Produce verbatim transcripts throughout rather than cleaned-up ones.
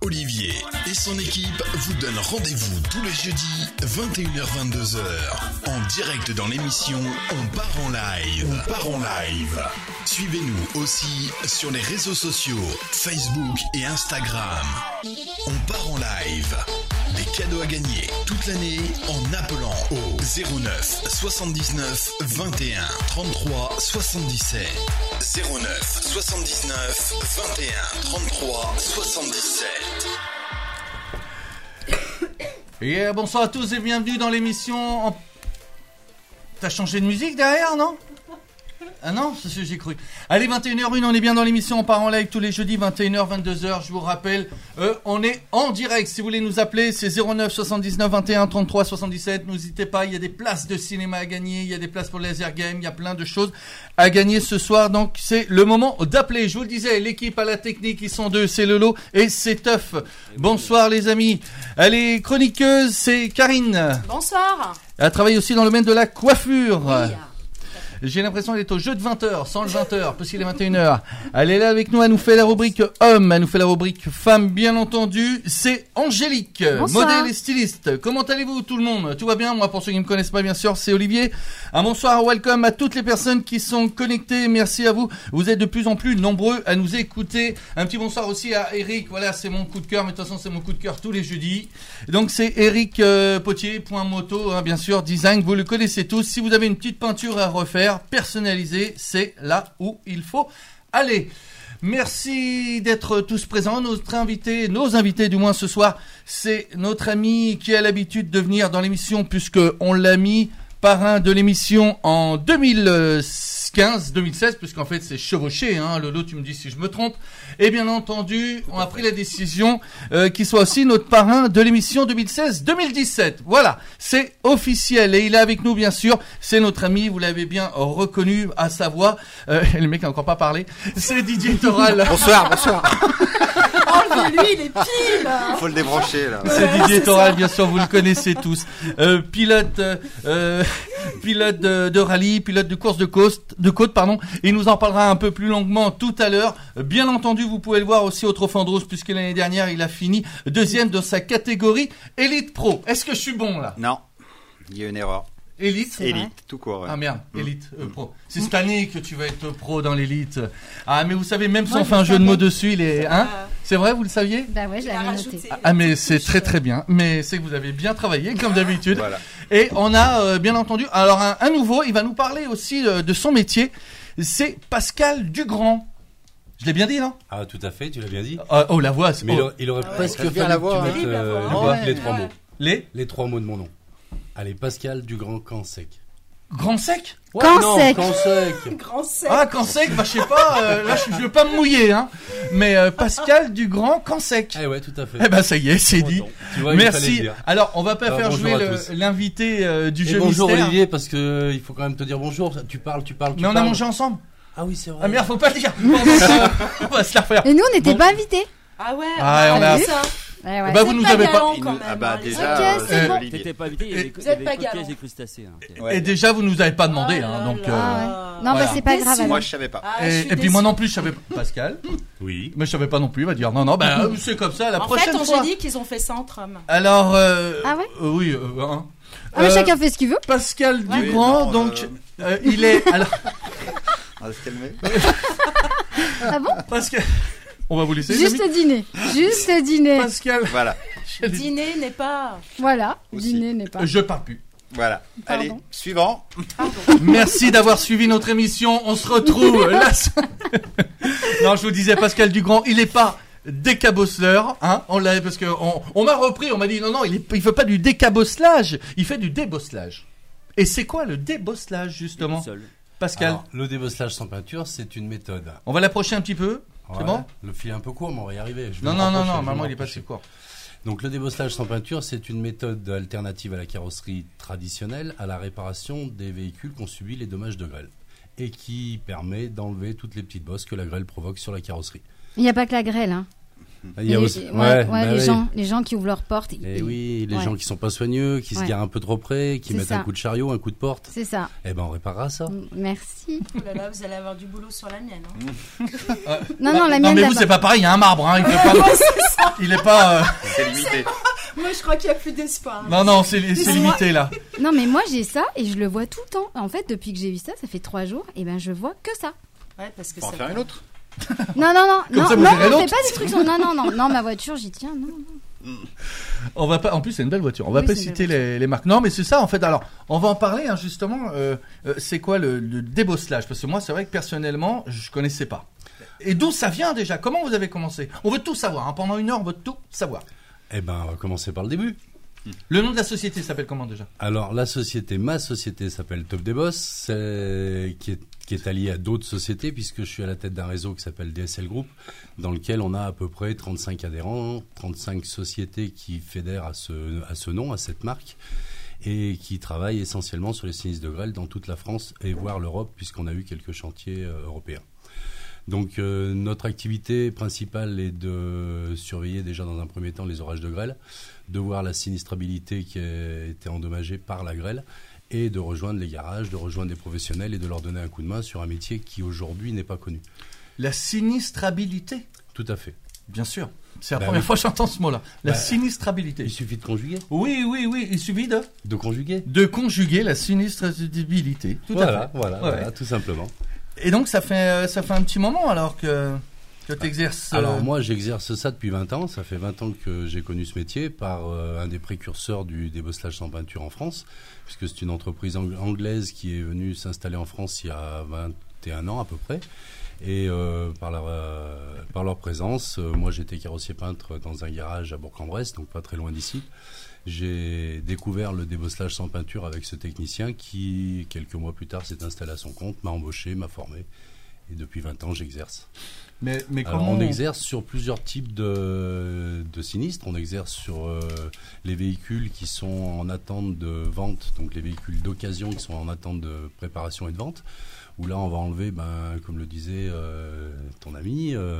Olivier et son équipe vous donnent rendez-vous tous les jeudis vingt et une heures vingt-deux heures en direct dans l'émission On part en live. On part en live. Suivez-nous aussi sur les réseaux sociaux Facebook et Instagram. On part en live. Des cadeaux à gagner toute l'année en appelant au zéro neuf soixante-dix-neuf vingt et un trente-trois soixante-dix-sept. zéro neuf soixante-dix-neuf vingt et un trente-trois soixante-dix-sept. Et euh, bonsoir à tous et bienvenue dans l'émission en... T'as changé de musique derrière, non? Ah non, c'est ce que j'ai cru. Allez, vingt et une heures une, on est bien dans l'émission, on part en live tous les jeudis, vingt et une heures vingt-deux heures, je vous rappelle, euh, on est en direct, si vous voulez nous appeler, c'est zéro neuf soixante-dix-neuf vingt et un trente-trois soixante-dix-sept, n'hésitez pas, il y a des places de cinéma à gagner, il y a des places pour le laser game, il y a plein de choses à gagner ce soir, donc c'est le moment d'appeler, je vous le disais, l'équipe à la technique, ils sont deux, c'est Lolo et c'est Teuf. Bonsoir les amis. Allez, chroniqueuse, c'est Karine. Bonsoir. Elle travaille aussi dans le domaine de la coiffure. Oui. J'ai l'impression qu'elle est au jeu de vingt heures, sans le vingt heures, parce qu'il est vingt et une heures. Elle est là avec nous, elle nous fait la rubrique homme, elle nous fait la rubrique femme, bien entendu. C'est Angélique, bonsoir. Modèle et styliste. Comment allez-vous tout le monde? Tout va bien? Moi, pour ceux qui ne me connaissent pas, bien sûr, c'est Olivier. Un bonsoir, welcome à toutes les personnes qui sont connectées. Merci à vous. Vous êtes de plus en plus nombreux à nous écouter. Un petit bonsoir aussi à Eric. Voilà, c'est mon coup de cœur, mais de toute façon, c'est mon coup de cœur tous les jeudis. Donc, c'est Eric euh, Potier, point moto, hein, bien sûr, design. Vous le connaissez tous. Si vous avez une petite peinture à refaire, personnalisé, c'est là où il faut aller. Merci d'être tous présents. Notre invité, nos invités du moins ce soir, c'est notre ami qui a l'habitude de venir dans l'émission puisque on l'a mis parrain de l'émission en deux mille quinze, deux mille seize, puisqu'en fait c'est chevauché, hein, Lolo, tu me dis si je me trompe. Et bien entendu, on a pris la décision euh, qu'il soit aussi notre parrain de l'émission deux mille seize deux mille dix-sept. Voilà, c'est officiel. Et il est avec nous, bien sûr. C'est notre ami, vous l'avez bien reconnu à sa voix. Euh, le mec n'a encore pas parlé. C'est Didier Toral. Bonsoir, bonsoir. Enlevez-lui, il est pile. Il faut le débrancher, là. C'est Didier Toral, bien sûr, vous le connaissez tous. Euh, pilote, euh, pilote de, de rallye, pilote de course de côte, de côte, pardon. Il nous en parlera un peu plus longuement tout à l'heure. Bien entendu, vous pouvez le voir aussi au Trophée Andros, puisque l'année dernière, il a fini deuxième dans sa catégorie Elite Pro. Est-ce que je suis bon, là? Non, il y a une erreur. Élite? Élite, tout court. Ouais. Ah merde, mmh. Élite euh, Pro. C'est cette année que tu vas être pro dans l'élite. Ah, mais vous savez, même si Moi, on je fait un le jeu de savais. mots dessus, il est... Hein? C'est vrai, vous le saviez? Bah ouais, je Il a l'avais rajouté. noté. Ah, mais c'est très très bien. Mais c'est que vous avez bien travaillé, comme d'habitude. Voilà. Et on a, euh, bien entendu, alors un, un nouveau, il va nous parler aussi euh, de son métier. C'est Pascal Dugrand. Je l'ai bien dit, non? Ah, tout à fait, tu l'as bien dit. Ah, Oh, la voix, c'est... Mais il oh. aurait, il aurait Ah ouais, presque très bien fallu la que voix, tu hein. mettes Terrible, la euh, voix. le- Ouais. les trois Ouais. mots. Les Les trois mots de mon nom. Allez, Pascal Dugrand Cansec. Grand sec? Camp non, sec. Cansec. Grand sec. Ah, quand sec, bah je sais pas, euh, là je, je veux pas me mouiller, hein. Mais euh, Pascal Dugrand, quand sec. Ah ouais, tout à fait. Eh ben ça y est, c'est dit. Tu vois, il fallait le Merci. dire. Alors, on va pas Alors, faire bonjour jouer à le- tous. l'invité euh, du Et jeu bonjour mystère. Olivier, parce que euh, il faut quand même te dire bonjour. Tu parles, tu parles, tu Mais on a parles. mangé ensemble. Ah oui, c'est vrai. Ah merde, faut pas le dire. Bon, donc, euh, on va se la refaire. Et nous, on n'était Bon. pas invités. Ah ouais, Ah, on on a a- vu ça. Ouais, ouais. Bah, vous êtes nous pas avez pas- galant, Il quand nous- même, Ah bah hein, les déjà, Ok, euh, c'est bon. Olivier. T'étais pas invité, il y avait des, Et- il y Vous avait êtes pas des coquilles galant. et crustacés. hein, ok. Ouais. Et déjà, vous nous avez pas demandé, Ah hein, là donc. là. euh, Ah ouais. Non, voilà. bah c'est pas grave. Déçu. Moi, alors. je savais pas. Ah, je Et, suis et puis moi déçue. non plus, je savais pas. Pascal, Oui. mais je savais pas non plus. Il va dire non, non, bah c'est comme ça. La En prochaine fait, fois. Angélique, ils ont fait ça entre hommes. Alors, euh, Ah ouais euh, oui, euh, hein. Ah, mais Euh, chacun fait ce qu'il veut. Pascal Oui, Dugrand, non, donc euh, euh, il est. Alors, On va se calmer. Ah bon? parce que on va vous laisser. les Juste amis. dîner. Juste dîner. Pascal, Voilà, je, dis- Dîner n'est pas. Voilà. Aussi. Dîner n'est pas. je parle plus. voilà. Pardon. Allez, suivant. Merci d'avoir suivi notre émission. On se retrouve la semaine- Non, je vous disais, Pascal Dugrand, il est pas décabosseleur, hein. On l'a parce que on, on m'a repris, on m'a dit non non, il est, il fait pas du décabosselage, il fait du débosselage. Et c'est quoi le débosselage justement, Seul. Pascal? Alors, le débosselage sans peinture, c'est une méthode. On va l'approcher un petit peu. C'est Ouais, bon? Le fil est un peu court, mais on va y arriver. Je vais Non me non non rapprocher, non, je vais normalement me il est pas rapprocher. si court. Donc le débosselage sans peinture, c'est une méthode alternative à la carrosserie traditionnelle à la réparation des véhicules qui ont subi les dommages de grêle et qui permet d'enlever toutes les petites bosses que la grêle provoque sur la carrosserie. Il n'y a pas que la grêle, hein. Il y a Et aussi, les, ouais, ouais, bah les oui. gens, les gens qui ouvrent leurs portes. Et oui, les ouais. gens qui sont pas soigneux, qui se Ouais. garent un peu trop près, qui C'est mettent ça. un coup de chariot, un coup de porte. C'est ça. Eh ben, on réparera ça. Mm, Merci. Oh là là, vous allez avoir du boulot sur la mienne. Hein. Euh, Non, non, la non mienne mais vous d'abord. c'est pas pareil, il y a un marbre, hein, il est pas, il est pas. euh, C'est limité. Moi, je crois qu'il n'y a plus d'espoir. hein. Non non, c'est c'est limité là. Non, mais moi j'ai ça et je le vois tout le temps. En fait, depuis que j'ai vu ça, ça fait trois jours, et ben je vois que ça. Ouais, parce que Faut en ça faire une autre. Non, non, non, Comme non, ça, vous non, verrez non, l'autre. fais pas des trucs sur. Non, non, non, non, ma voiture, j'y tiens. Non, non. On va pas. En plus, c'est une belle voiture. On va Oui, pas c'est une citer belle les, les marques. Non, mais c'est ça en fait. Alors, on va en parler hein, justement. Euh, euh, c'est quoi le, le débosselage? Parce que moi, c'est vrai que personnellement, je connaissais pas. Et d'où ça vient déjà? Comment vous avez commencé? On veut tout savoir. Hein. Pendant une heure, on veut tout savoir. Eh ben, on va commencer par le début. Le nom de la société s'appelle comment déjà? Alors, la société, ma société s'appelle Top des Boss, c'est- qui est, qui est alliée à d'autres sociétés, puisque je suis à la tête d'un réseau qui s'appelle D S L Group, dans lequel on a à peu près trente-cinq adhérents, trente-cinq sociétés qui fédèrent à ce, à ce nom, à cette marque, et qui travaillent essentiellement sur les sinistres de grêle dans toute la France et voire l'Europe, puisqu'on a eu quelques chantiers euh, européens. Donc euh, notre activité principale est de surveiller déjà dans un premier temps les orages de grêle, de voir la sinistrabilité qui a été endommagée par la grêle et de rejoindre les garages, de rejoindre des professionnels et de leur donner un coup de main sur un métier qui aujourd'hui n'est pas connu. La sinistrabilité. Tout à fait. Bien sûr. C'est la Bah première oui. fois que j'entends ce mot-là. La Bah, sinistrabilité. Il suffit de conjuguer. Oui, oui, oui. Il suffit de, De conjuguer. de conjuguer la sinistrabilité. Tout voilà, à fait. voilà, Ouais. voilà, tout simplement. Et donc, ça fait, euh, ça fait un petit moment alors que, que tu exerces. Alors moi j'exerce ça depuis vingt ans, ça fait vingt ans que j'ai connu ce métier par euh, un des précurseurs du débosselage sans peinture en France, puisque c'est une entreprise ang- anglaise qui est venue s'installer en France il y a vingt et un ans à peu près. Et euh, par, leur, euh, par leur présence, euh, moi j'étais carrossier peintre dans un garage à Bourg-en-Bresse, donc pas très loin d'ici. J'ai découvert le débosselage sans peinture avec ce technicien qui, quelques mois plus tard, s'est installé à son compte, m'a embauché, m'a formé. Et depuis vingt ans, j'exerce. Mais, mais Alors, comment on exerce sur plusieurs types de, de sinistres. On exerce sur euh, les véhicules qui sont en attente de vente, donc les véhicules d'occasion qui sont en attente de préparation et de vente. Où là, on va enlever, ben, comme le disait euh, ton ami, euh,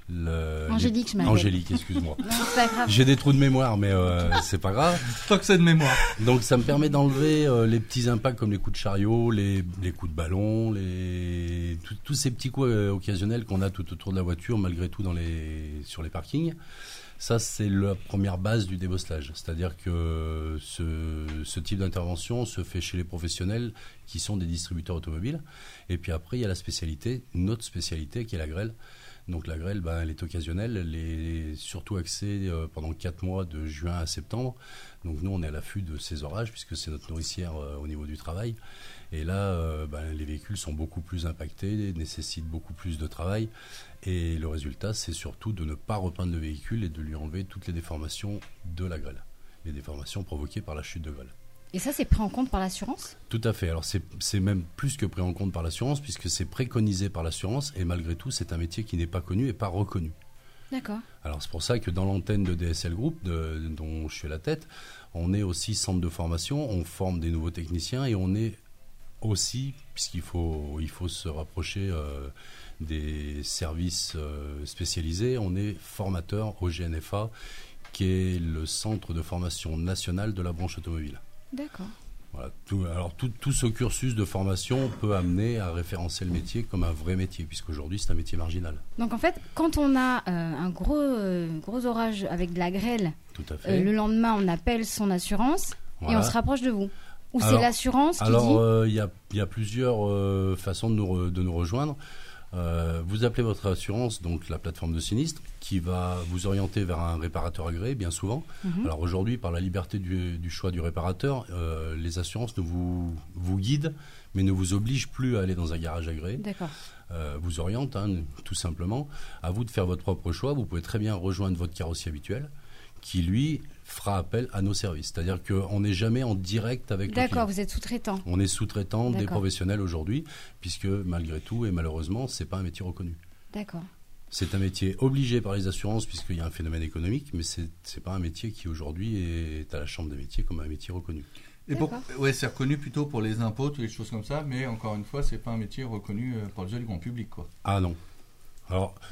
le, Angélique, les- je m'appelle. Angélique, excuse-moi. Non, c'est pas grave. J'ai des trous de mémoire, mais euh, c'est pas grave. Tant que c'est de mémoire. Donc ça me permet d'enlever euh, les petits impacts comme les coups de chariot, les, les coups de ballon, les, tout- tous ces petits coups euh, occasionnels qu'on a tout autour de la voiture, malgré tout dans les, sur les parkings. Ça, c'est la première base du débosselage. C'est-à-dire que ce, ce type d'intervention se fait chez les professionnels qui sont des distributeurs automobiles. Et puis après, il y a la spécialité, notre spécialité qui est la grêle. Donc la grêle, ben, elle est occasionnelle, elle est surtout axée euh, pendant quatre mois de juin à septembre. Donc nous, on est à l'affût de ces orages puisque c'est notre nourricière euh, au niveau du travail. Et là, euh, ben, les véhicules sont beaucoup plus impactés, nécessitent beaucoup plus de travail. Et le résultat, c'est surtout de ne pas repeindre le véhicule et de lui enlever toutes les déformations de la grêle. Les déformations provoquées par la chute de grêle. Et ça, c'est pris en compte par l'assurance? Tout à fait. Alors c'est c'est même plus que pris en compte par l'assurance puisque c'est préconisé par l'assurance et malgré tout c'est un métier qui n'est pas connu et pas reconnu. D'accord. Alors c'est pour ça que dans l'antenne de D S L Group de- dont je suis à la tête, on est aussi centre de formation, on forme des nouveaux techniciens et on est aussi, puisqu'il faut, il faut se rapprocher euh, des services euh, spécialisés, on est formateur au G N F A qui est le centre de formation national de la branche automobile. D'accord. Voilà, tout, alors tout, tout ce cursus de formation peut amener à référencer le métier comme un vrai métier, puisqu'aujourd'hui c'est un métier marginal. Donc en fait, quand on a euh, un gros, euh, gros orage avec de la grêle, Tout à euh, fait. le lendemain, on appelle son assurance et Voilà. on se rapproche de vous. Ou c'est Alors- l'assurance qui dit... Alors euh, il y, a, il y a plusieurs euh, façons de nous, re- de nous rejoindre. Euh, vous appelez votre assurance, donc la plateforme de sinistre, qui va vous orienter vers un réparateur agréé, bien souvent. Mhm. Alors aujourd'hui, par la liberté du, du choix du réparateur, euh, les assurances ne vous, vous guident, mais ne vous obligent plus à aller dans un garage agréé. D'accord. Euh, vous orientent, hein, tout simplement. À vous de faire votre propre choix. Vous pouvez très bien rejoindre votre carrossier habituel, qui lui fera appel à nos services. C'est-à-dire qu'on n'est jamais en direct avec le client. D'accord, vous êtes sous-traitant. On est sous-traitant des D'accord. professionnels aujourd'hui, puisque malgré tout et malheureusement, c'est pas un métier reconnu. D'accord. C'est un métier obligé par les assurances puisqu'il y a un phénomène économique, mais c'est c'est pas un métier qui aujourd'hui est à la chambre des métiers comme un métier reconnu. Et pour, D'accord. ouais, c'est reconnu plutôt pour les impôts, toutes les choses comme ça, mais encore une fois, c'est pas un métier reconnu euh, par le jeu du grand public, quoi. Ah non. Alors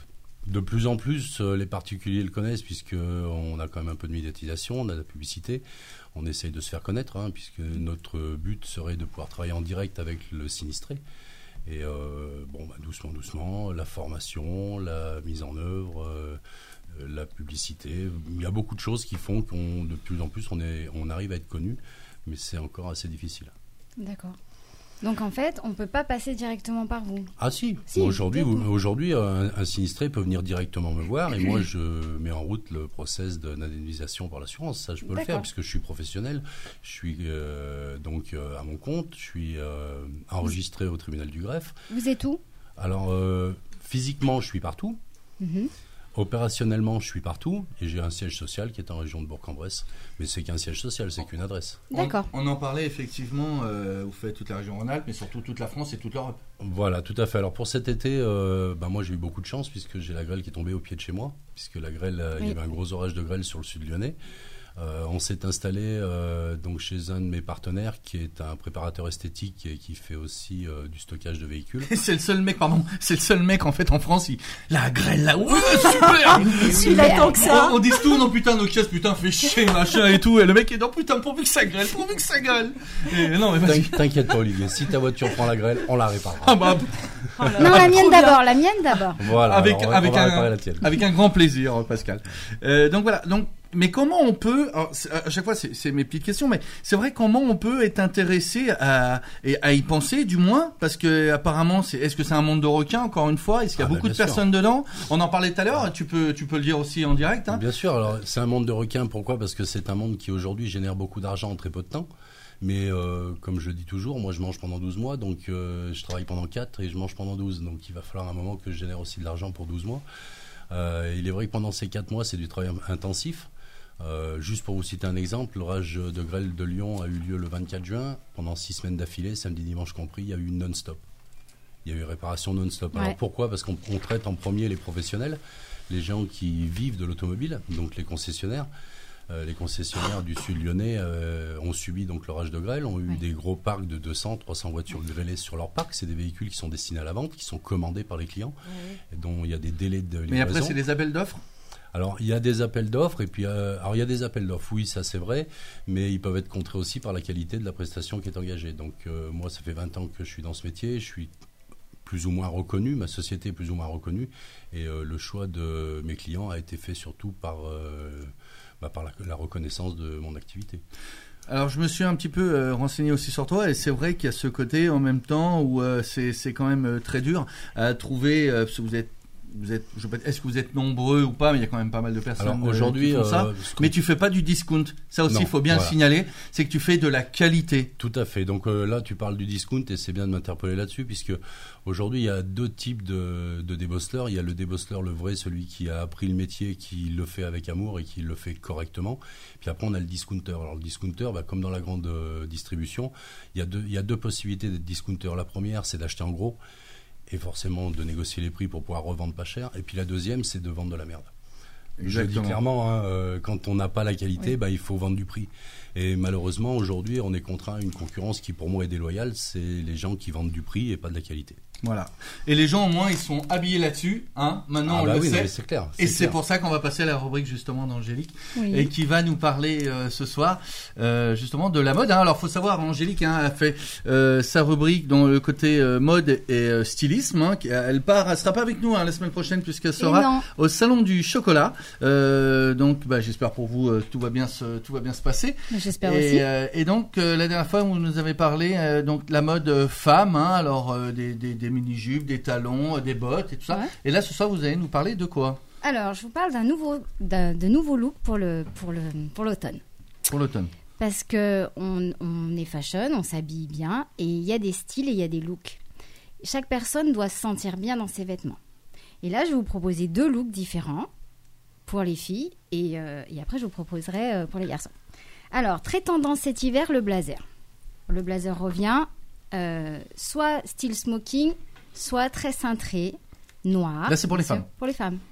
De plus en plus, euh, les particuliers le connaissent puisqu'on a quand même un peu de médiatisation, on a de la publicité, on essaye de se faire connaître, hein, puisque notre but serait de pouvoir travailler en direct avec le sinistré. Et euh, bon, bah, doucement, doucement, la formation, la mise en œuvre, euh, la publicité, il y a beaucoup de choses qui font qu'on, de plus en plus, on, est, on arrive à être connu, mais c'est encore assez difficile. D'accord. Donc en fait, on ne peut pas passer directement par vous. Ah si, Si, aujourd'hui, peut-être. vous- aujourd'hui un, un sinistré peut venir directement me voir et moi je mets en route le process de- d'indemnisation par l'assurance. Ça, je peux le D'accord. faire puisque je suis professionnel. Je suis euh, donc euh, à mon compte, je suis euh, enregistré au tribunal du greffe. Vous êtes où? Alors euh, physiquement, je suis partout. Mhm. Opérationnellement, je suis partout et j'ai un siège social qui est en région de Bourg-en-Bresse. Mais c'est qu'un siège social, c'est qu'une adresse. D'accord. On, on en parlait effectivement, euh, vous faites toute la région Rhône-Alpes, mais surtout toute la France et toute l'Europe. Voilà, tout à fait. Alors pour cet été, euh, ben moi j'ai eu beaucoup de chance puisque j'ai la grêle qui est tombée au pied de chez moi, puisque la grêle, euh, il y Oui. avait un gros orage de grêle sur le sud lyonnais. Euh, on s'est installé euh, donc chez un de mes partenaires qui est un préparateur esthétique et qui fait aussi euh, du stockage de véhicules. C'est le seul mec, pardon, c'est le seul mec en fait en France, il... la grêle là, ouais, super. Il attend que ça. On, on dit tout, non putain, nos caisses, putain, fait chier, machin et tout, et le mec est dans putain, pourvu que ça grêle, pourvu que ça grêle. Et non, mais vas-y. T'in- T'inquiète pas Olivier, si ta voiture prend la grêle, on la réparera. Ah bah, Oh là Non, là, la mienne trop bien. d'abord, la mienne d'abord. Voilà, avec, alors on va- avec on va un, réparer la tienne. avec un grand plaisir, Pascal. Euh, donc voilà, donc, mais comment on peut, alors, c'est- à chaque fois c'est, c'est mes petites questions, mais c'est vrai comment on peut être intéressé à, et à y penser du moins, parce que apparemment c'est, est-ce que c'est un monde de requins encore une fois, est-ce qu'il y a Ah, bah, beaucoup de bien sûr. personnes dedans? On en parlait tout à l'heure, tu peux, tu peux le dire aussi en direct, hein. Bien sûr, alors c'est un monde de requins, pourquoi? Parce que c'est un monde qui aujourd'hui génère beaucoup d'argent en très peu de temps. Mais euh, comme je le dis toujours, moi je mange pendant douze mois, donc euh, je travaille pendant quatre et je mange pendant douze. Donc il va falloir un moment que je génère aussi de l'argent pour douze mois. Euh, il est vrai que pendant ces quatre mois, c'est du travail intensif. Euh, juste pour vous citer un exemple, l'orage de grêle de Lyon a eu lieu le vingt-quatre juin. Pendant six semaines d'affilée, samedi, dimanche compris, il y a eu non-stop. Il y a eu réparation non-stop. Ouais. Alors pourquoi? Parce qu'on on traite en premier les professionnels, les gens qui vivent de l'automobile, donc les concessionnaires. Euh, les concessionnaires du sud lyonnais euh, ont subi donc l'orage de grêle, ont eu Oui. des gros parcs de deux cents, trois cents voitures grêlées sur leur parc. C'est des véhicules qui sont destinés à la vente, qui sont commandés par les clients, et dont il y a des délais de livraison. Mais après c'est des appels d'offres. Alors, il y a des appels d'offres, et puis, euh, alors il y a des appels d'offres, oui, ça c'est vrai, mais ils peuvent être contrés aussi par la qualité de la prestation qui est engagée. Donc, euh, moi, ça fait vingt ans que je suis dans ce métier, je suis plus ou moins reconnu, ma société est plus ou moins reconnue, et euh, le choix de mes clients a été fait surtout par, euh, bah, par la, la reconnaissance de mon activité. Alors je me suis un petit peu euh, renseigné aussi sur toi et c'est vrai qu'il y a ce côté en même temps où euh, c'est c'est quand même euh, très dur à trouver euh, parce que vous êtes vous êtes je sais pas, est-ce que vous êtes nombreux ou pas, mais il y a quand même pas mal de personnes Alors euh, aujourd'hui, qui font ça. euh, ce qu'on- Mais tu fais pas du discount. Ça aussi, il Non, faut bien voilà. le signaler, c'est que tu fais de la qualité. Tout à fait. Donc euh, là, tu parles du discount et c'est bien de m'interpeller là-dessus puisque aujourd'hui, il y a deux types de, de débosseleurs. Il y a le débosseleur, le vrai, celui qui a appris le métier, qui le fait avec amour et qui le fait correctement. Puis après, on a le discounter. Alors le discounter, bah, comme dans la grande euh, distribution, il y a deux, il y a deux possibilités d'être discounter. La première, c'est d'acheter en gros et forcément de négocier les prix pour pouvoir revendre pas cher. Et puis la deuxième, c'est de vendre de la merde. Je dis Exactement. clairement, hein, euh, quand on n'a pas la qualité, Oui. bah, il faut vendre du prix. Et malheureusement, aujourd'hui, on est contraint à une concurrence qui, pour moi, est déloyale. C'est les gens qui vendent du prix et pas de la qualité. Voilà. Et les gens au moins ils sont habillés là-dessus, hein. Maintenant ah on bah le oui, non, sait. mais c'est clair. Et c'est clair. pour ça qu'on va passer à la rubrique justement d'Angélique Oui. et qui va nous parler euh, ce soir euh, justement de la mode. Hein. Alors faut savoir, Angélique hein, a fait euh, sa rubrique dans le côté euh, mode et euh, stylisme. Hein, qui- elle part, elle sera pas avec nous hein, la semaine prochaine puisqu'elle Et sera non. au salon du chocolat. Euh, donc bah, j'espère pour vous euh, tout va bien se tout va bien se passer. Mais J'espère aussi. Et, euh, et donc euh, la dernière fois vous nous avez parlé euh, donc la mode euh, femme, hein, alors euh, des, des, des mini jupes, des talons, euh, des bottes et tout ça. Ouais. Et là ce soir vous allez nous parler de quoi Alors, je vous parle d'un nouveau, d'un, de nouveaux looks pour le, pour le, pour l'automne. pour l'automne? Parce que on, on est fashion, on s'habille bien, et il y a des styles et il y a des looks. Chaque personne doit se sentir bien dans ses vêtements. Et là, je vais vous proposer deux looks différents pour les filles, et, euh, et après, je vous proposerai euh, pour les garçons. Alors, très tendance cet hiver, le blazer. Le blazer revient, euh, soit style smoking, soit très cintré, noir. Là, c'est pour les bien sûr, femmes. Pour les femmes.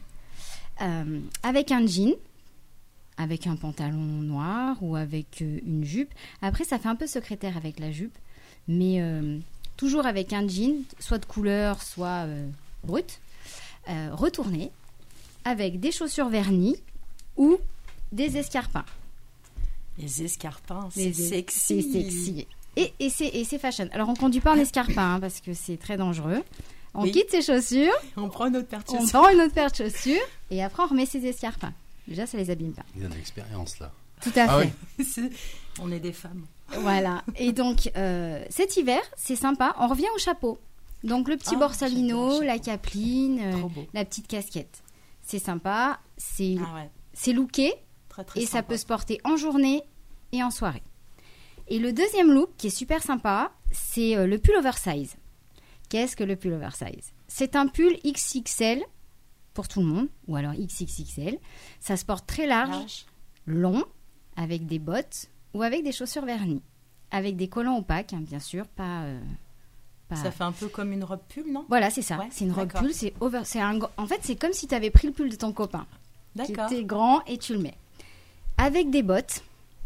Euh, avec un jean, avec un pantalon noir ou avec euh, une jupe. Après, ça fait un peu secrétaire avec la jupe, mais euh, toujours avec un jean, soit de couleur, soit euh, brut, euh, retourné, avec des chaussures vernies ou des escarpins. Les escarpins, c'est Les- sexy. C'est sexy. Et, et c'est et c'est fashion. Alors, on conduit pas en escarpin hein, parce que c'est très dangereux. On Oui. quitte ses chaussures, On prend une autre paire de on chaussures. prend une autre paire de chaussures et après on remet ses escarpins. Déjà, ça les abîme pas. Il y a de l'expérience là. Tout à Ah fait. oui. C'est- On est des femmes. Voilà. Et donc, euh, cet hiver, c'est sympa. On revient au chapeau. Donc, le petit Ah, borsalino, j'adore le la chapeau. capeline, euh, Trop beau. la petite casquette. C'est sympa, c'est Ah ouais, c'est looké très très et ça sympa. peut se porter en journée et en soirée. Et le deuxième look qui est super sympa, c'est euh, le pull oversize. Qu'est-ce que le pull oversize? C'est un pull X X L pour tout le monde, ou alors X X X L. Ça se porte très large, Large. long, avec des bottes ou avec des chaussures vernies. Avec des collants opaques, hein, bien sûr, pas... euh, pas- Ça fait un peu comme une robe pull, non? Voilà, c'est ça. Ouais, c'est une robe d'accord. pull, c'est over... c'est un... En fait, c'est comme si tu avais pris le pull de ton copain, qui D'accord. était grand, et tu le mets. Avec des bottes,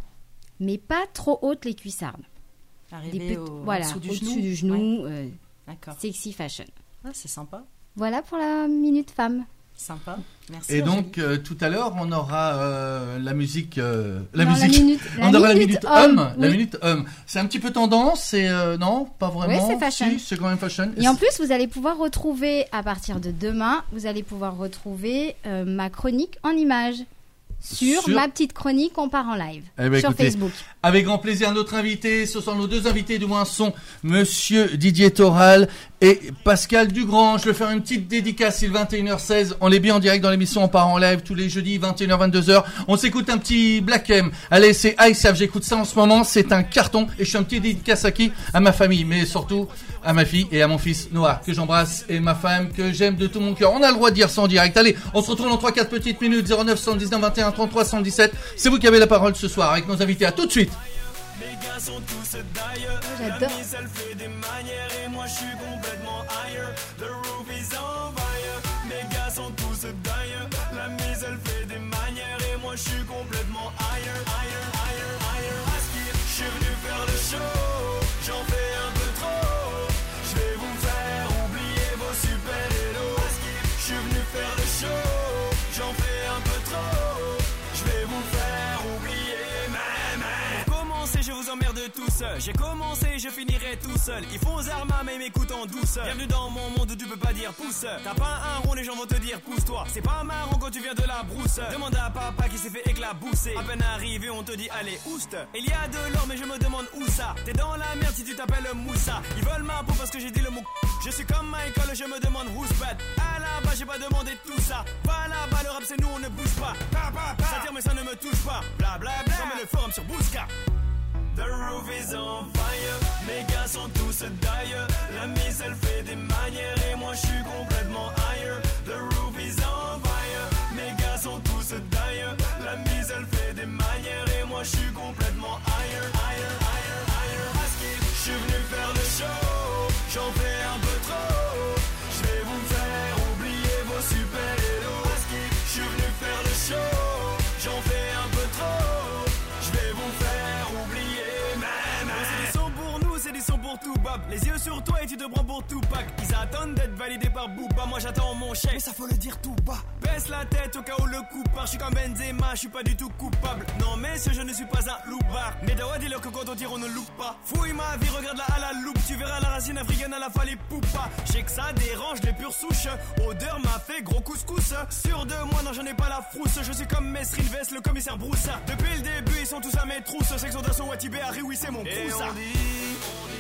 mais pas trop hautes les cuissardes. Des Arrivé pet- au voilà, au-dessous du au-dessus genou. du genou, Ouais, euh, D'accord. sexy fashion. Ah, c'est sympa. Voilà pour la minute femme. Sympa. Merci. Et Virginie. donc, euh, tout à l'heure, on aura euh, la musique. euh, la Non, musique. minute, la on aura la minute minute homme, homme. La oui. minute homme. C'est un petit peu tendance, c'est. euh, non, pas vraiment. Oui, c'est fashion. Si, c'est quand même fashion. Et en plus, vous allez pouvoir retrouver, à partir de demain, vous allez pouvoir retrouver euh, ma chronique en images sur, Sur- ma petite chronique On part en live Eh ben, sur écoutez, Facebook. Avec grand plaisir, notre invité, ce sont nos deux invités du moins, sont Monsieur Didier Toral et Pascal Dugrand. Je vais faire une petite dédicace, il est vingt et une heures seize. On est bien en direct dans l'émission On part en live tous les jeudis, vingt et une heures vingt-deux heures. On s'écoute un petit Black M. Allez, c'est IceAve, j'écoute ça en ce moment, c'est un carton. Et je fais un petit dédicace à qui? À ma famille, mais surtout à ma fille et à mon fils Noah, que j'embrasse, et ma femme, que j'aime de tout mon cœur. On a le droit de dire ça en direct. Allez, on se retrouve dans trois quatre petites minutes, zéro neuf soixante-dix-neuf vingt et un trente-trois soixante-dix-sept. C'est vous qui avez la parole ce soir avec nos invités. À tout de suite. Les gars sont tous d'ailleurs. J'adore. La mise elle fait des manières et moi je suis complètement ailleurs. The roof is on fire. Les gars sont tous d'ailleurs. La mise elle fait des manières et moi je suis complètement ailleurs. Ailleurs, ailleurs, ailleurs. Askir, je suis venu faire le show. J'en fais un peu trop. Je vais vous faire oublier vos super héros. Askir, je suis venu faire le show. J'en fais un peu trop. Je vais vous faire oublier même. Pour commencer, je vous emmerde tous. J'ai commencé, je finirai tout seul. Ils font aux armes, mais ils m'écoutent en douceur. Bienvenue dans mon monde où tu peux pas dire pouce. T'as pas un rond, les gens vont te dire pousse-toi. C'est pas marrant quand tu viens de la brousse. Demande à papa qui s'est fait éclabousser. À peine arrivé, on te dit allez, ouste. Il y a de l'or, mais je me demande où ça. T'es dans la merde si tu t'appelles Moussa. Ils veulent ma peau parce que j'ai dit le mot. Je suis comme Michael, je me demande who's bad. À la base, j'ai pas demandé tout ça. Pas là-bas, le rap c'est nous, on ne bouge pas. Pa, pa, pa. Ça tire, mais ça ne me touche pas. Bla bla bla. Comme le forum sur Bousca. The roof is on fire, mes gars sont tous d'ailleurs. La mise elle fait des manières et moi je suis complètement ailleurs. The roof is on fire, mes gars sont tous d'ailleurs. La mise elle fait des manières et moi je suis complètement ailleurs. Ailleurs, ailleurs, ailleurs. Askip, je suis venu faire le show, j'en fais un peu trop. Je vais vous faire oublier vos super héros. Askip, je suis venu faire le show, j'en fais un peu trop. Je vais vous faire oublier même. C'est des sons pour nous, c'est des sons pour tout bab. Les yeux sur toi et tu te prends pour Tupac. Ils attendent d'être validés par Booba. Moi j'attends mon chèque, mais ça faut le dire tout bas. Baisse la tête au cas où le coup part. Je suis comme Benzema, je suis pas du tout coupable. Non messieurs, je ne suis pas un loupard. Mais Dawa dis-leur que quand on tire on ne loupe pas. Fouille ma vie, regarde-la à la loupe. Tu verras la racine africaine à la fallait poupa. Je sais que ça dérange les pures souches. Odeur m'a fait gros couscous. Sûr de moi, non j'en ai pas la frousse. Je suis comme Mesrine Vest, le commissaire Broussard. Depuis le début ils sont tous à mes trousses. Section d'assaut Watibé a oui c'est mon cousin. On dit,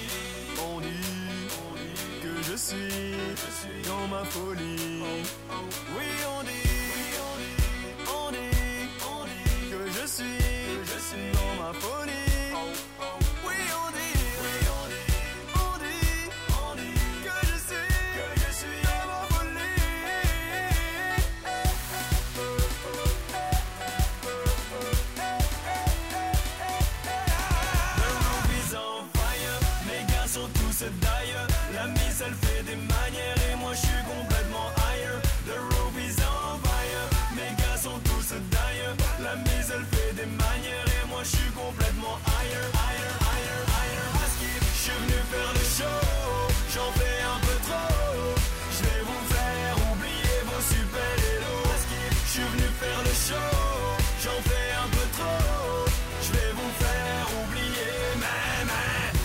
on dit, on dit que je suis, je suis dans ma folie. Oui on dit, on dit, on dit que je suis, je suis dans ma folie. Oui on dit, on dit, on dit, on dit que je suis, que je suis dans ma folie. The roof is on fire, mes gars sont tous d'ailleurs. La mise elle fait des manières et moi je suis complètement ailleurs. The roof is on fire. c'est chaud, j'en fais un peu trop. Je vais vous faire oublier, mais, mais.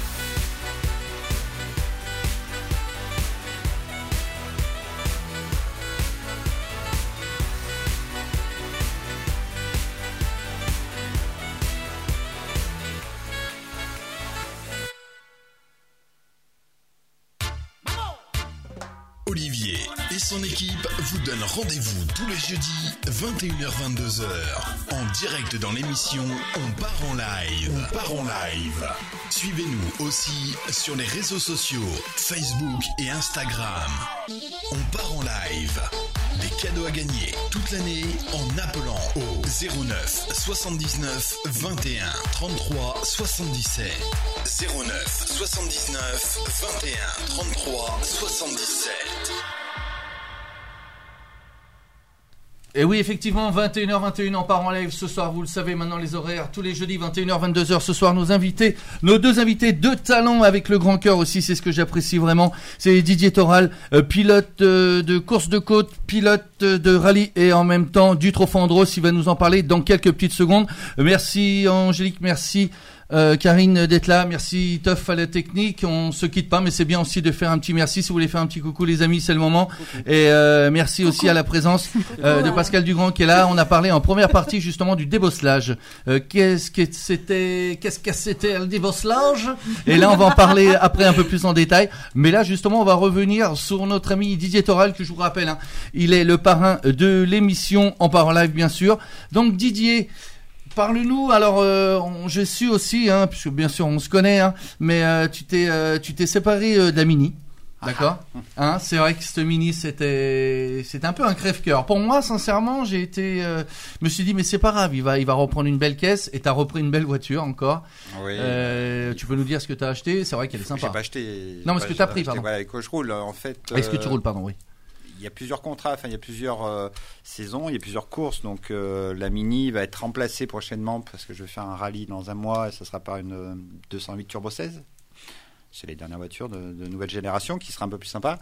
Olivier et son équipe vous donnent rendez-vous tous les jeudis vingt et une heures vingt-deux heures en direct dans l'émission On part en live. On part en live. Suivez-nous aussi sur les réseaux sociaux Facebook et Instagram. On part en live. Des cadeaux à gagner toute l'année en appelant au zéro neuf soixante-dix-neuf vingt et un trente-trois soixante-dix-sept. zéro neuf soixante-dix-neuf vingt et un trente-trois soixante-dix-sept. Et oui, effectivement, vingt et une heures vingt et une en part en live ce soir, vous le savez maintenant les horaires, tous les jeudis vingt et une heures vingt-deux heures ce soir, nos invités, nos deux invités de talent avec le grand cœur aussi, c'est ce que j'apprécie vraiment, c'est Didier Toral, euh, pilote euh, de course de côte, pilote euh, de rallye et en même temps du Trophée Andros, il va nous en parler dans quelques petites secondes. Euh, merci Angélique, merci Euh, Karine d'être là, merci Toff à la technique, on se quitte pas mais c'est bien aussi de faire un petit merci, si vous voulez faire un petit coucou les amis c'est le moment. Coucou. Et euh, merci coucou. Aussi à la présence euh, de Pascal Dugrand qui est là, on a parlé en première partie justement du débosselage, euh, qu'est-ce que c'était qu'est-ce que c'était le débosselage, et là on va en parler après un peu plus en détail, mais là justement on va revenir sur notre ami Didier Toral que je vous rappelle, hein, il est le parrain de l'émission En part en live bien sûr. Donc Didier, parle-nous. Alors, euh, on, j'ai su aussi, hein, puisque bien sûr on se connaît, hein, mais euh, tu t'es, euh, tu t'es séparé euh, de la Mini, d'accord. Hein, c'est vrai que cette Mini, c'était, c'était un peu un crève-cœur. Pour moi, sincèrement, j'ai été, euh, je me suis dit, mais c'est pas grave, il va, il va reprendre une belle caisse, et t'as repris une belle voiture encore. Oui. Euh, tu peux nous dire ce que t'as acheté? C'est vrai qu'elle est sympa. J'ai pas acheté. Non, mais ce que t'as pris, pardon. Voilà, avec quoi je roule, en fait. Est-ce que tu euh, roules, pardon, oui. Il y a plusieurs contrats, enfin il y a plusieurs euh, saisons, il y a plusieurs courses, donc euh, la Mini va être remplacée prochainement parce que je vais faire un rallye dans un mois et ça sera par une euh, deux cent huit Turbo seize. C'est les dernières voitures de, de nouvelle génération qui sera un peu plus sympa.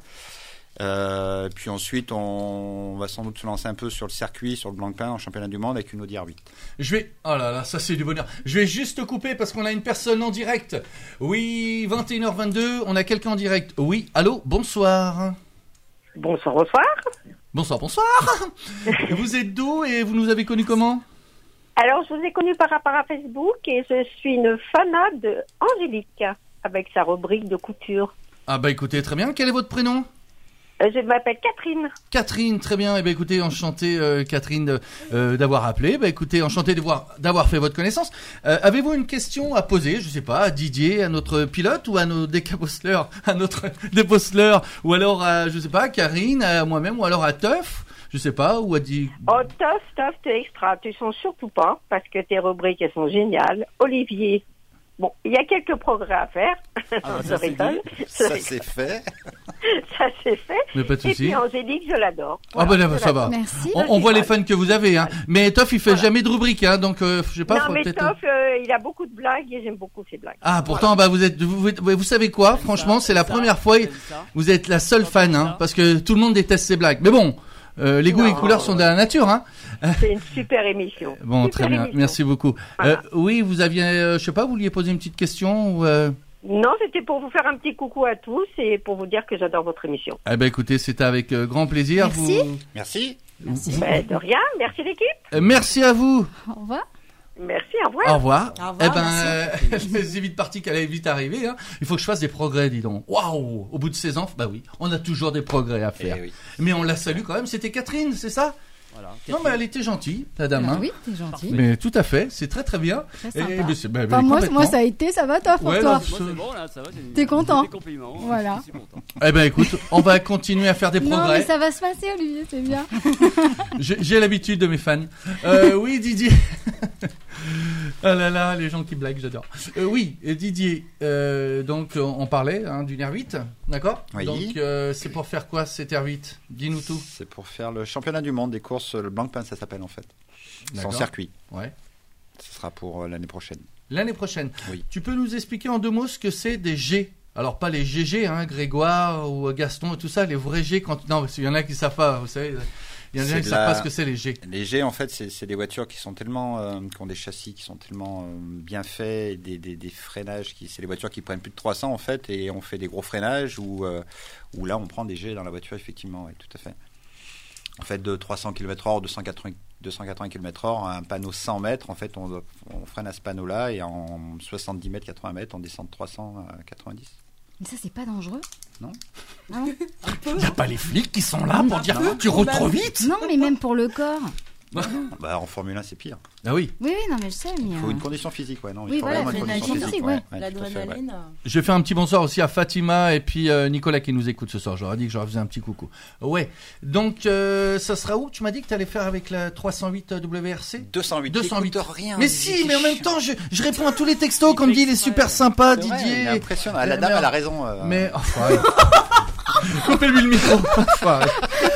Euh, puis ensuite on, on va sans doute se lancer un peu sur le circuit, sur le Blancpain en championnat du monde avec une Audi R huit. Je vais, oh là là, ça c'est du bonheur. Je vais juste couper parce qu'on a une personne en direct. Oui, vingt et une heures vingt-deux, on a quelqu'un en direct. Oui, allô, bonsoir. Bonsoir, bonsoir. Bonsoir, bonsoir. Vous êtes d'où et vous nous avez connus comment? Alors, je vous ai connu par rapport à Facebook et je suis une fanade de Angélique avec sa rubrique de couture. Ah bah écoutez, très bien. Quel est votre prénom? euh, Je m'appelle Catherine. Catherine, très bien. Eh ben écoutez, enchanté euh, Catherine euh, d'avoir appelé. Bah écoutez, enchanté de voir, d'avoir fait votre connaissance. Euh, avez-vous une question à poser, je sais pas, à Didier, à notre pilote ou à nos décabosseleurs, à notre débosseleur, ou alors à, je sais pas, à Karine, à moi-même, ou alors à Teuf, je sais pas, ou à Di... Oh, Toff, Toff, t'es extra. Tu sens surtout pas parce que tes rubriques, elles sont géniales. Olivier. Bon, il y a quelques progrès à faire. Ah, je ça, rigole. ça c'est fait. Ça c'est fait. Mais pas de Et souci. puis Angélique, je l'adore. Ah Voilà, bah là, je ça l'adore. va. Merci. On, on voit les fans que vous avez, hein. Mais Toff, il fait Voilà. jamais de rubrique, hein. Donc, euh, je sais pas. Non, faut mais peut-être... Toff, euh, il a beaucoup de blagues et j'aime beaucoup ses blagues. Ah, pourtant, bah vous êtes, vous, vous, vous savez quoi, franchement, c'est la première fois, vous êtes la seule fan, hein, parce que tout le monde déteste ces blagues. Mais bon, euh, les goûts et Non. les couleurs sont de la nature, hein. C'est une super émission. Bon, Super très bien, émission. merci beaucoup. Voilà. Euh, oui, vous aviez, euh, je sais pas, vous vouliez poser une petite question ou euh... Non, c'était pour vous faire un petit coucou à tous et pour vous dire que j'adore votre émission. Eh ben, écoutez, c'était avec euh, grand plaisir. Merci. Vous... Merci. vous- Ben, de rien, merci l'équipe. Euh, merci à vous. Au revoir. Merci, au revoir. Au revoir. Au revoir, Eh ben, merci. euh, c'est vite parti qu'elle est vite arrivée. Hein. Il faut que je fasse des progrès, dis donc. Waouh. Au bout de seize ans, bah oui, on a toujours des progrès à faire. Eh oui. Mais on la salue quand même. C'était Catherine, c'est ça? Voilà. Non, mais elle était gentille, la dame. Ah hein. oui, t'es gentil. Mais tout à fait, c'est très très bien. Très Et- sympa. mais c'est- bah, Enfin, mais moi, complètement. moi, ça a été, ça va, toi, pour Ouais, toi. non, Moi, c'est bon, là, ça va. c'est- T'es content Des compliments. Voilà. Je suis content. Eh ben écoute, on va continuer à faire des Non, mais progrès. ça va se passer, Olivier, c'est bien. J'ai j'ai l'habitude de mes fans. Euh, oui, Didier. Ah là là, les gens qui blaguent, j'adore. Euh, oui, et Didier, euh, donc on on parlait hein, d'une R huit, d'accord? Oui. Donc euh, c'est pour faire quoi cette R huit? Dis-nous tout. C'est pour faire le championnat du monde des courses, le Blancpain ça s'appelle en fait. D'accord. Sans circuit. Ouais. Ce sera pour euh, l'année prochaine. L'année prochaine. Oui. Tu peux nous expliquer en deux mots ce que c'est des G? Alors pas les G G, hein, Grégoire ou Gaston et tout ça, les vrais G quand non, parce qu'il y en a qui savent pas, vous savez. Il Il y en a C'est qui ne de savent la- pas ce que c'est les G. Les G, en fait, c'est, c'est des voitures qui sont tellement, euh, qui ont des châssis qui sont tellement euh, bien faits, et des, des, des freinages qui, c'est des voitures qui prennent plus de trois cents en fait, et on fait des gros freinages où, euh, où là on prend des G dans la voiture effectivement, ouais, tout à fait. En fait, de trois cents kilomètres heure, deux cent quatre-vingts kilomètres heure, un panneau cent mètres, en fait, on, on freine à ce panneau-là, et en soixante-dix mètres, quatre-vingts mètres, on descend de trois cents à quatre-vingt-dix. Mais ça, c'est pas dangereux? Non. Ah non. Il n'y a pas les flics qui sont là pour dire tu roules trop vite. Non, mais même pour le corps. Bah, en Formule un, c'est pire. Ah oui. Oui, oui, non, mais je sais. Mais Il faut euh, une condition physique, ouais. Non, il Oui, faut voilà, vraiment une l'adrénaline, condition physique, ouais. ouais, ouais, tout à fait, ouais. L'adrénaline. Je fais un petit bonsoir aussi à Fatima et puis euh, Nicolas qui nous écoute ce soir. J'aurais dit que j'aurais fait un petit coucou. Ouais. Donc, euh, ça sera où? Tu m'as dit que tu allais faire avec la trois cent huit W R C? deux cent huit. deux cent huit. Écoute rien. Mais si, mais en même temps, je, je réponds à tous les textos comme dit, il est super sympa, C'est vrai, Didier. il est impressionnant. La Mais- dame, elle a raison. euh, Mais, enfoiré. Coupez-lui le micro. Enfoiré.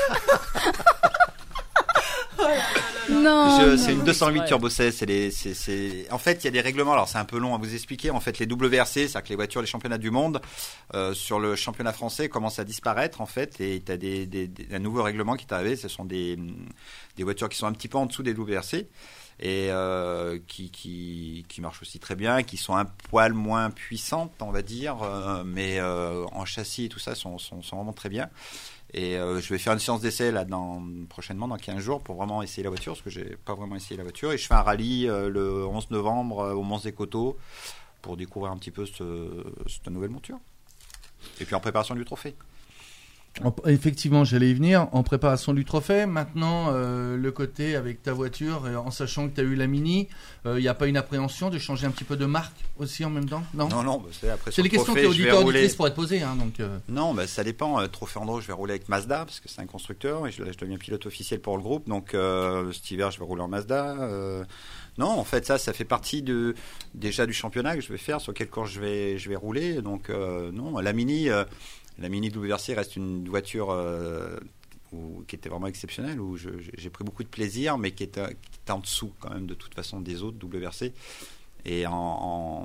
Non. Je- non. c'est une deux cent huit Turbo seize. C'est les, c'est, c'est... En fait, il y a des règlements. Alors, c'est un peu long à vous expliquer. En fait, les W R C, c'est-à-dire que les voitures, les championnats du monde, euh, sur le championnat français, commencent à disparaître, en fait. Et tu as des, des, des, un nouveau règlement qui est arrivé. Ce sont des, des voitures qui sont un petit peu en dessous des W R C. Et euh, qui, qui, qui marchent aussi très bien, qui sont un poil moins puissantes, on va dire, euh, mais euh, en châssis et tout ça, sont, sont, sont vraiment très bien. Et euh, je vais faire une séance d'essai là, dans, prochainement, dans quinze jours, pour vraiment essayer la voiture, parce que j'ai pas vraiment essayé la voiture. Et je fais un rallye euh, le onze novembre euh, au Mans des Coteaux, pour découvrir un petit peu ce, cette nouvelle monture. Et puis en préparation du trophée. En- Effectivement, j'allais y venir en préparation du trophée. Maintenant, euh, le côté avec ta voiture, euh, en sachant que tu as eu la Mini, il n'y a pas une appréhension de changer un petit peu de marque aussi en même temps? Non, Non, non, bah, c'est après C'est sur les le questions trophée, que les je vais auditeurs rouler- auditrices pourraient te poser. Hein, donc, euh, Non, bah, ça dépend. Euh, Trophée Andro, je vais rouler avec Mazda parce que c'est un constructeur et je, là, je deviens pilote officiel pour le groupe. Donc euh, cet hiver, je vais rouler en Mazda. Euh, non, en fait, ça, ça fait partie de déjà du championnat que je vais faire, sur quel cours je vais, je vais rouler. Donc euh, non, la Mini, euh, la Mini W R C reste une voiture euh, où- qui était vraiment exceptionnelle, où je- j'ai pris beaucoup de plaisir, mais qui était, qui était en dessous quand même de toute façon des autres W R C. Et en, en-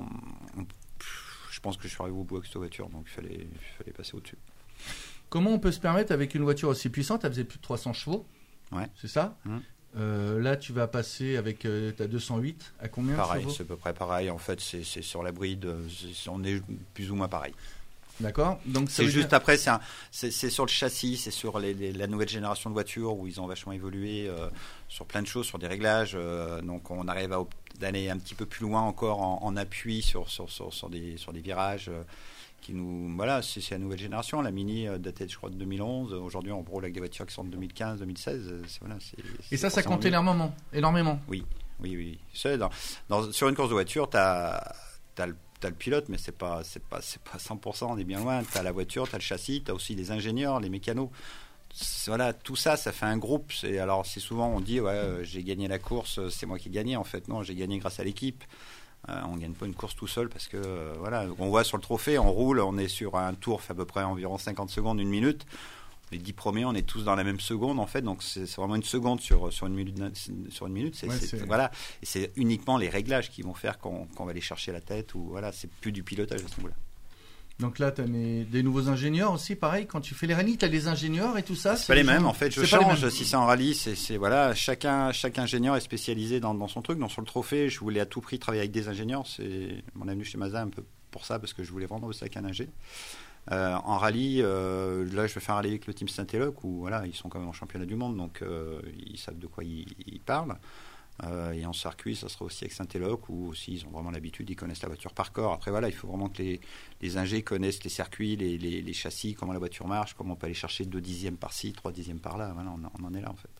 je pense que je suis arrivé au bout avec cette voiture, donc il fallait, il fallait passer au-dessus. comment on peut se permettre avec une voiture aussi puissante? Elle faisait plus de trois cents chevaux. Ouais. C'est ça? Mmh. Euh, là, tu vas passer avec euh, ta deux cent huit à combien de Pareil, chevaux? c'est à peu près pareil. En fait, c'est, c'est sur la bride, euh, c'est- on est plus ou moins pareil. D'accord. Donc, ça C'est veut juste dire- après, c'est, un- c'est, c'est sur le châssis, c'est sur les, les- la nouvelle génération de voitures où ils ont vachement évolué euh, sur plein de choses, sur des réglages. euh, donc, on arrive à op- d'aller un petit peu plus loin encore en, en appui sur, sur, sur, sur, des, sur des virages. euh, qui nous, voilà, c'est, c'est la nouvelle génération. La Mini euh, datait, je crois, de deux mille onze. Aujourd'hui, on roule avec des voitures qui sont de deux mille quinze, deux mille seize. euh, C'est, voilà, c'est, Et c'est ça, ça forcément compte mieux. énormément. énormément. Oui, oui, oui. C'est dans, dans- sur une course de voiture, tu as le, t'as le pilote, mais c'est pas, c'est pas, c'est pas cent pour cent, on est bien loin. Tu as la voiture, tu as le châssis, tu as aussi les ingénieurs, les mécanos. C'est- Voilà, tout ça, ça fait un groupe. C'est, alors, c'est souvent, on dit, ouais, euh, j'ai gagné la course, c'est moi qui ai gagné. En fait, non, j'ai gagné grâce à l'équipe. Euh, on ne gagne pas une course tout seul parce que, euh, voilà, on voit sur le trophée, on roule, on est sur un tour, fait à peu près environ cinquante secondes, une minute. Les dix premiers, on est tous dans la même seconde, en fait, donc c'est, c'est vraiment une seconde sur, sur, une, minute, sur une minute. C'est, Ouais, c'est- c'est- Voilà. Et c'est uniquement les réglages qui vont faire qu'on, qu'on va aller chercher la tête, ou voilà, c'est plus du pilotage à ce niveau-là. Donc là, tu as des nouveaux ingénieurs aussi, pareil. Quand tu fais les rallyes, tu as des ingénieurs et tout ça. C'est pas les des mêmes, gens- en fait, je c'est pas les change. mêmes. Si c'est en rallye, c'est, c'est voilà, chacun, chaque ingénieur est spécialisé dans, dans son truc. Donc sur le trophée, je voulais à tout prix travailler avec des ingénieurs. C'est mon avenue chez Mazda un peu pour ça, parce que je voulais vraiment bosser avec un ingé. Euh, en rallye, euh, là, je vais faire un rallye avec le team Saint-Éloque, où voilà, ils sont quand même en championnat du monde, donc euh, ils savent de quoi ils, ils parlent. Euh, et en circuit, ça sera aussi avec Saint-Éloque, où aussi ils ont vraiment l'habitude, ils connaissent la voiture par corps. Après, voilà, il faut vraiment que les, les ingés connaissent les circuits, les, les, les châssis, comment la voiture marche, comment on peut aller chercher deux dixièmes par-ci, trois dixièmes par-là. Voilà, on, on en est là, en fait.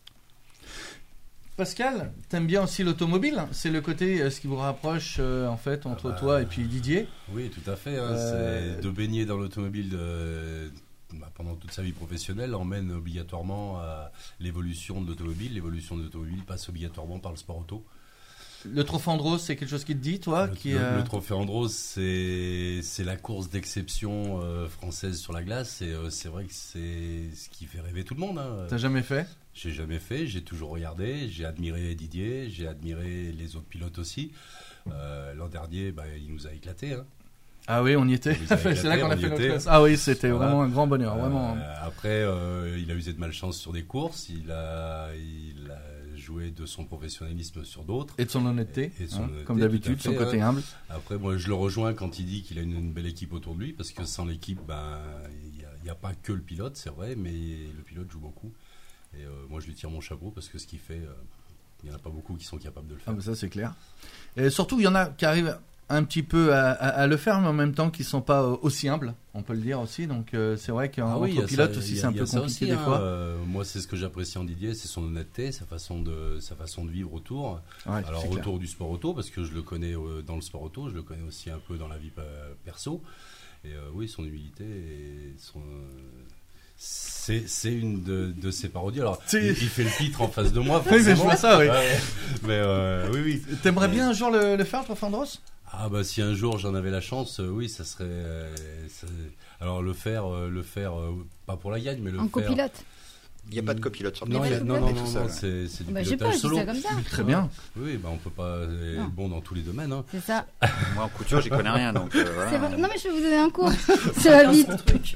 Pascal, t'aimes bien aussi l'automobile. C'est le côté, euh, ce qui vous rapproche, euh, en fait, entre Ah bah, toi et puis Didier. Oui, tout à fait. hein. Euh, C'est de baigner dans l'automobile de- bah, pendant toute sa vie professionnelle emmène obligatoirement à l'évolution de l'automobile. L'évolution de l'automobile passe obligatoirement par le sport auto. Le Trophée Andros, c'est quelque chose qui te dit, toi Le, qui, le- euh, le Trophée Andros, c'est c'est la course d'exception euh, française sur la glace. Et euh, c'est vrai que c'est ce qui fait rêver tout le monde. hein. T'as jamais fait? J'ai jamais fait, j'ai toujours regardé, j'ai admiré Didier, j'ai admiré les autres pilotes aussi. Euh, l'an dernier, bah, il nous a éclaté. Hein. Ah oui, on y était. Vous avez C'est là qu'on a éclaté, fait on y notre était. classe. Ah oui, c'était Voilà. vraiment un grand bonheur, Euh, vraiment. Après, euh, il a usé de malchance sur des courses, il a, il a joué de son professionnalisme sur d'autres. Et de son honnêteté, Et de son hein, honnêteté, comme d'habitude, tout son à fait, côté ouais. humble. Après, moi, je le rejoins quand il dit qu'il a une, une belle équipe autour de lui, parce que sans l'équipe, ben, il n'y a, a pas que le pilote, c'est vrai, mais le pilote joue beaucoup. Et euh, moi, je lui tire mon chapeau, parce que ce qu'il fait, euh, il n'y en a pas beaucoup qui sont capables de le Ah faire. bah ça c'est clair. Et surtout, il y en a qui arrivent un petit peu à, à- à le faire, mais en même temps qui sont pas euh, aussi humbles, on peut le dire aussi. Donc euh, c'est vrai qu'en Ah oui, il y entre a pilotes ça- aussi il y a- c'est un il y peu a ça compliqué aussi, des hein. fois. Euh, moi, c'est ce que j'apprécie en Didier, c'est son honnêteté, sa façon de, sa façon de vivre autour. Ouais, Alors c'est clair. autour du sport auto, parce que je le connais euh, dans le sport auto, je le connais aussi un peu dans la vie euh, perso. Et euh, oui, son humilité, et son, euh, c'est, c'est une de, de ses parodies. Alors, C'est- il, il fait le pitre en face de moi. Oui, mais je forcément. vois ça, oui. Ouais, ouais. Mais euh, oui, oui. T'aimerais bien un jour le, le faire, toi, Fandros? Ah bah si un jour j'en avais la chance, euh, oui, ça serait. euh, ça- Alors le faire, euh, le faire, euh, pas pour la gagne, mais le En faire. copilote. Il n'y a pas de copilote sur le Non, Il y a il y pas a- de non, copilote. non, Tout non, seul. non, c'est, c'est du Bah, je sais pilotage pas, je dis solo. ça comme ça. Très bien. Oui, bah on peut pas être Non. bon dans tous les domaines. Hein. C'est ça. Moi, en couture, j'y connais rien, donc euh, voilà. C'est vrai. Non, mais je vais vous donner un cours. Ça va vite.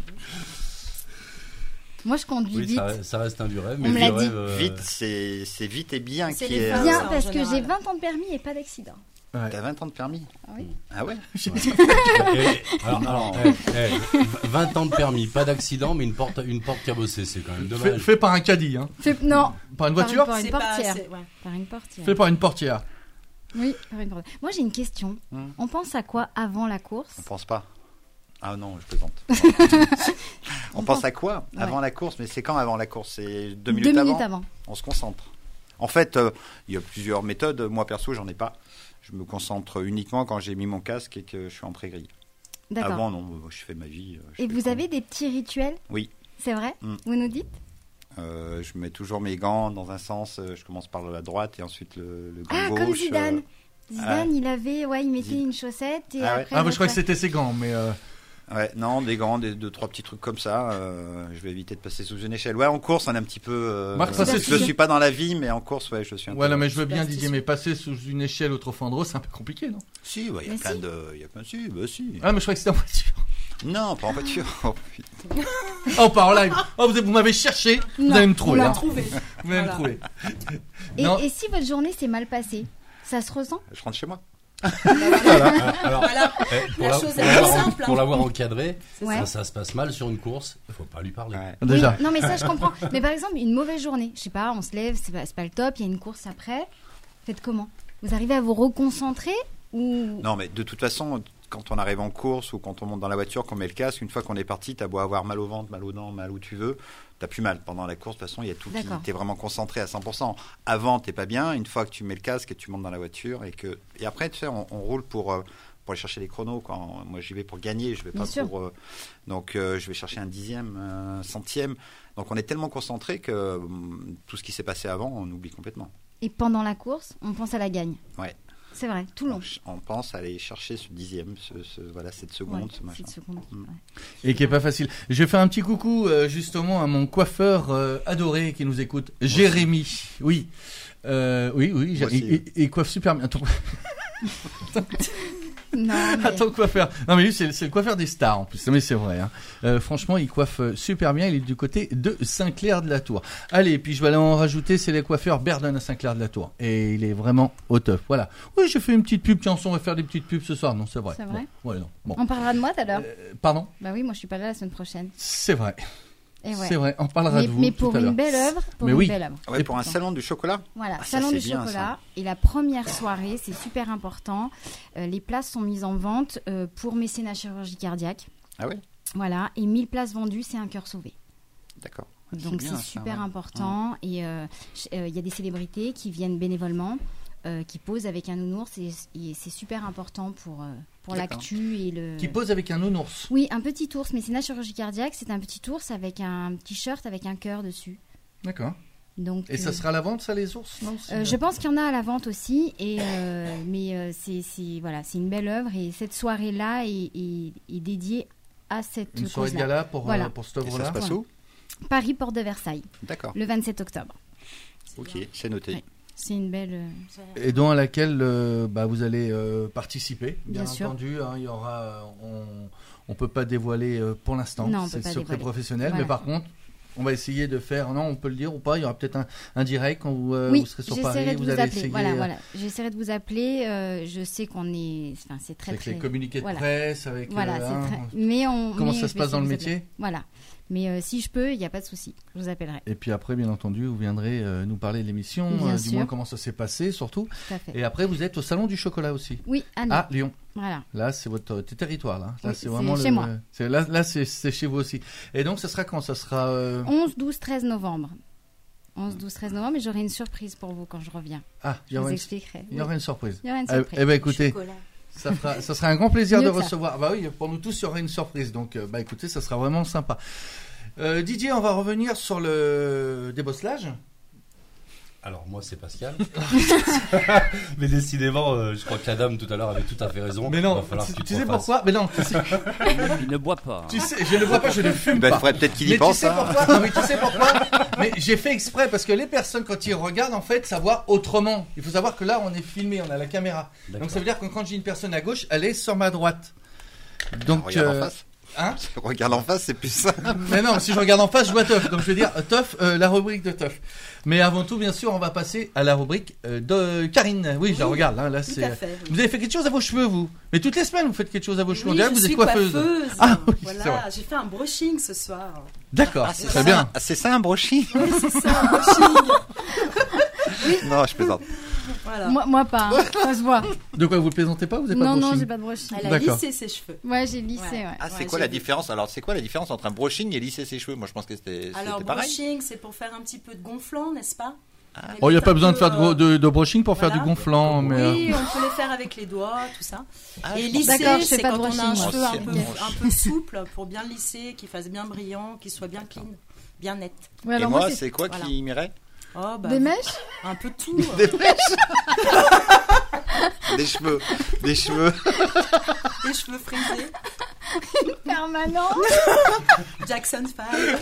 Moi, je conduis Oui, vite. ça, ça reste un du rêve. On mais me le l'a rêve, dit. euh, Vite, c'est c'est vite et bien C'est qui les est. femmes. Bien, ça, en parce que j'ai général. vingt ans de permis et pas d'accident. Ouais. T'as vingt ans de permis Ah oui. Ah ouais eh, alors, alors, Non. eh, eh, vingt ans de permis, pas d'accident, mais une porte, une porte cabossée, c'est quand même Fait, dommage. fait par un caddie, hein. Fait- Non, Par une Par voiture Par une C'est pas portière. assez- ouais. par une portière. Fait par une portière. Oui, par une portière. Moi, j'ai une question. Hmm. On pense à quoi avant la course? On pense pas. Ah non, je plaisante. On, On pense pense- à quoi Avant Ouais. la course, mais c'est quand avant la course? C'est deux Deux minutes, minutes avant. avant. On se concentre. En fait, euh, il y a plusieurs méthodes. Moi, perso, j'en ai pas. Je me concentre uniquement quand j'ai mis mon casque et que je suis en pré-grille. D'accord. Avant, non, je fais ma vie. euh, je Et fais vous comme- avez des petits rituels? Oui. C'est vrai? Hmm. Vous nous dites? Euh, je mets toujours mes gants dans un sens. euh, Je commence par la droite et ensuite le, le gant Ah, gauche. comme Zidane. euh, Zidane, il avait, ouais, il mettait Zid- une chaussette et Ah ouais. après. Ah, moi je crois que l'autre- c'était ses gants, mais. euh, Ouais, non, des gants, des deux, trois petits trucs comme ça. euh, je vais éviter de passer sous une échelle. Ouais, en course, on est un petit peu. euh, Marc, ça, c'est- je ne suis pas dans la vie, mais en course, ouais, je suis un Ouais, peu. non, mais je veux bien, Superstition. Didier, mais passer sous une échelle au Trofandro, c'est un peu compliqué, non? Si, ouais, il y a Mais plein si. de. Il y a plein de. Si, bah si. Ah, mais je crois que c'était en voiture. Non, pas en voiture. Oh, putain. Oh, pas en live. Oh, vous, vous m'avez cherché, vous Non, allez me on trouver. l'a hein. Trouvé. Vous allez me Voilà. trouver. Et, Non. et si votre journée s'est mal passée, ça se ressent? Je rentre chez moi. Alors, Voilà. eh, pour, La la- chose pour est l'avoir- plus simple, hein. pour l'avoir encadré, Ouais. quand ça se passe mal sur une course, il faut pas lui parler. Ouais. Déjà. Oui, non, mais ça, je comprends. Mais par exemple, une mauvaise journée, je sais pas, on se lève, c'est pas, c'est pas le top, il y a une course après. Faites comment? Vous arrivez à vous reconcentrer ou Non, mais de toute façon, quand on arrive en course ou quand on monte dans la voiture, qu'on met le casque, une fois qu'on est parti, t'as beau avoir mal au ventre, mal aux dents, mal où tu veux, t'as plus mal. Pendant la course, de toute façon, il y a tout qui. D'accord. T'es vraiment concentré à cent pour cent. Avant, t'es pas bien. Une fois que tu mets le casque et tu montes dans la voiture et que. Et après, tu sais, on, on roule pour. euh, pour aller chercher les chronos, quoi. Moi, j'y vais pour gagner, je vais Bien pas sûr. pour. euh, donc, euh, je vais chercher un dixième, un centième. Donc, on est tellement concentré que hum, tout ce qui s'est passé avant, on oublie complètement. et pendant la course, on pense à la gagne? Ouais. C'est vrai, tout le long. On, on pense à aller chercher ce dixième, ce, ce- voilà, cette seconde, Ouais, ce machin. cette seconde, Mm. ouais. Et qui est pas facile. Je fais un petit coucou euh, justement à mon coiffeur euh, adoré qui nous écoute, Jérémy. Oui. Euh, oui, oui, Moi aussi. il, il- il coiffe super bien. Attends, Non, mais- attends, coiffeur. Non, mais lui, c'est, c'est le coiffeur des stars en plus. Mais c'est vrai. Hein. Euh, franchement, il coiffe euh, super bien. Il est du côté de Saint-Clair-de-la-Tour. Allez, puis je vais aller en rajouter. C'est les coiffeurs Berdon à Saint-Clair-de-la-Tour. Et il est vraiment au top. Voilà. Oui, je fais une petite pub. Tiens, on va faire des petites pubs ce soir. Non, c'est vrai. C'est vrai Bon, ouais, non. Bon. On parlera de moi tout à l'heure. Euh, pardon. Bah oui, moi je suis pas là la semaine prochaine. C'est vrai. Et ouais. C'est vrai. On parlera Mais, de vous mais tout pour à une l'heure. belle œuvre, pour Mais une oui. belle œuvre. Ouais, Et pour un pourtant. salon du chocolat. Voilà, Ah, ça, salon c'est du bien, chocolat. Et la première soirée, c'est super important. Euh, les places sont mises en vente euh, pour mécénat chirurgie cardiaque. Ah ouais. Voilà, et mille places vendues, c'est un cœur sauvé. D'accord. Donc bien, c'est ça, super ouais. important. Et euh, ch- euh, il y a des célébrités qui viennent bénévolement, euh, qui posent avec un nounours. Et, et c'est super important pour, euh, pour D'accord. l'actu et le... Qui pose avec un nounours. Oui, un petit ours. Mécénat chirurgie cardiaque, c'est un petit ours avec un t-shirt avec un cœur dessus. D'accord. Donc, Et ça euh, sera à la vente, ça, les ours? Non, c'est- Euh, je pense qu'il y en a à la vente aussi, et euh, mais euh, c'est c'est- voilà, c'est une belle œuvre et cette soirée-là est, est- est dédiée à cette Une soirée de cause-là. gala pour, Voilà. euh, pour cette Et ça œuvre-là. se passe où Paris, porte de Versailles, D'accord. le vingt-sept octobre. Ok, c'est noté. Ouais. C'est une belle. euh, Et dont à laquelle euh, bah, vous allez euh, participer, bien, Bien sûr. entendu. Hein, il y aura, euh, on on peut pas dévoiler euh, pour l'instant, Non, on c'est peut pas secret dévoiler. professionnel. Voilà. Mais par contre, on va essayer de faire. Non, on peut le dire ou pas. Il y aura peut-être un, un direct quand vous, euh, oui, vous serez sur Paris. j'essaierai de Vous, vous, allez appeler. essayer. Voilà, euh, voilà. J'essaierai de vous appeler. euh, je sais qu'on est. Enfin, c'est très Avec très. les communiqués de voilà. presse, avec. Voilà, euh, c'est hein, très. Mais on. Comment mais ça je se vais passe dans le essayer de vous métier appeler. Voilà. Mais euh, si je peux, il n'y a pas de souci. Je vous appellerai. Et puis après, bien entendu, vous viendrez euh, nous parler de l'émission, Bien euh, du sûr. moins comment ça s'est passé, surtout. Tout à fait. Et après, vous êtes au Salon du Chocolat aussi. Oui, à Lyon. Ah, Lyon. Voilà. Là, c'est votre euh, territoire. Là, là Oui, c'est c'est vraiment chez le. moi. c'est- Là, là c'est c'est chez vous aussi. Et donc, ça sera quand Ça sera. euh, onze, douze, treize novembre. onze, douze, treize novembre. Et j'aurai une surprise pour vous quand je reviens. Ah, il y Je vous aura une, expliquerai. il y aura une surprise. Il y aura une Eh surprise. eh ben, écoutez, Chocolat. ça fera, ça sera un grand plaisir Mieux de que ça. recevoir. Bah oui, pour nous tous, il y aura une surprise. Donc, euh, bah écoutez, ça sera vraiment sympa. Euh, Didier, on va revenir sur le débosselage. Alors moi c'est Pascal. Mais décidément, euh, je crois que la dame tout à l'heure avait tout à fait raison. Mais Il va non, falloir tu, que tu tu te sais refasses. pourquoi Mais non, tu sais, Il ne boit pas. tu sais, je ne vois pas, je ne fume Bah, il pas. faudrait peut-être qu'il y Mais pense. tu sais hein. pourquoi Non, mais tu sais pourquoi Mais j'ai fait exprès parce que les personnes quand ils regardent en fait, ça voit autrement. Il faut savoir que là, on est filmé, on a la caméra. D'accord. Donc ça veut dire que quand j'ai une personne à gauche, elle est sur ma droite. Donc Regarde en euh, face. hein Regarde en face, c'est plus ça. Mais non, si je regarde en face, je vois Toff. Donc je veux dire, Toff, euh, la rubrique de Toff. Mais avant tout, bien sûr, on va passer à la rubrique euh, de Karine. Oui, je la Oui, regarde. Hein, là, Tout c'est. à fait. oui. Vous avez fait quelque chose à vos cheveux, vous Mais toutes les semaines, vous faites quelque chose à vos cheveux. On Oui, dirait je que vous suis êtes coiffeuse. coiffeuse. Ah oui, c'est vrai. Voilà, j'ai fait un brushing ce soir. D'accord, Ah, c'est très ça, bien. ah, c'est ça un brushing Oui, c'est ça, un brushing. Non, je plaisante. Voilà. Moi, moi pas. hein. Ça se voit. De quoi vous ne plaisantez pas Vous avez pas Non, de non, brushing j'ai pas de brushing. Elle a D'accord. lissé ses cheveux. Ouais, j'ai lissé, ouais. Ouais. Ah, c'est Ouais, quoi j'ai la vu. différence Alors, c'est quoi la différence entre un brushing et lisser ses cheveux Moi, je pense que c'était Alors, c'était pareil. brushing, c'est pour faire un petit peu de gonflant, n'est-ce pas Ah. Oh, il n'y a mettre pas un besoin de peu, faire de, gros- euh, de, de brushing pour faire voilà. du gonflant. Mais, euh, Oui, on peut les faire avec les doigts, tout ça. Ah, Et je pense- lisser, D'accord, je fais c'est pas de quand on a un brushing, moi. cheveu un C'est peu, bon. un peu souple pour bien lisser, qu'il fasse bien brillant, qu'il soit bien clean, bien net. Ouais, Et alors moi, c'est c'est quoi Voilà. qui m'irait Oh, bah, des mèches. un peu tout. Des mèches Des cheveux. Des cheveux. Des cheveux frisés. Permanent. Jackson five.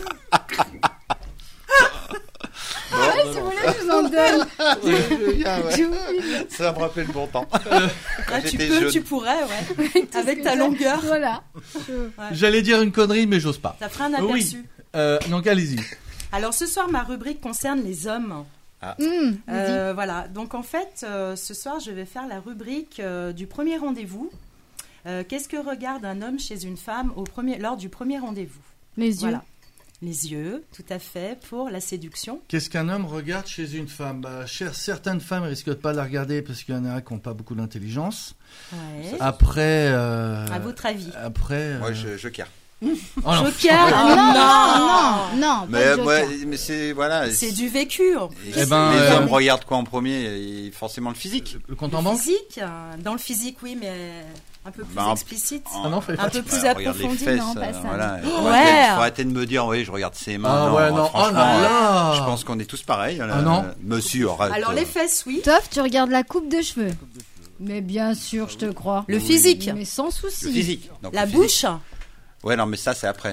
Ouais, si vous voulez, je vous en donne. Ah, ouais. Je vous- Ça me rappelle le bon temps. Là, tu j'étais peux, jeune. tu pourrais, ouais. tout ce Avec que ta j'ai. longueur. Voilà. J'allais dire une connerie, mais j'ose pas. Ça fera un Oui. aperçu. Euh, donc allez-y. Alors, ce soir, ma rubrique concerne les hommes. Hum, vas-y. Euh, voilà, donc en fait, euh, ce soir, je vais faire la rubrique euh, du premier rendez-vous. Euh, Qu'est-ce que regarde un homme chez une femme au premier, lors du premier rendez-vous Les yeux. Voilà. Les yeux, tout à fait, pour la séduction. Qu'est-ce qu'un homme regarde chez une femme bah, cher- Certaines femmes risquent de pas la regarder parce qu'il y en a qui n'ont pas beaucoup d'intelligence. Ouais. Après. euh, À votre avis Après. euh, Moi, je, je carre. oh non. Joker Ah, non, non, non, pas Mais, de moi, joker. mais c'est. Voilà. C'est du vécu. en Et plus. Eh ben, les euh, hommes regardent quoi en premier Et forcément le physique. Le compte en Le banque physique, euh, dans le physique, oui, mais un peu plus Bah, un- explicite. Ah non, fais Un pas. peu plus Voilà, regarde les approfondi, fesses, non, pas euh, ça. voilà. Oh, Faut ouais. arrêter- Faut arrêter de me dire, oui, je regarde ses mains. Ah ouais, non. Oh franchement, là là. Je pense qu'on est tous pareils. là. Ah non. Monsieur, arrête. Alors, les fesses, oui. Toff, tu regardes la coupe de cheveux. Mais bien sûr, je te crois. Le physique. Mais sans souci. Le physique. Donc, La le physique. bouche. Ouais, non, mais ça, c'est après.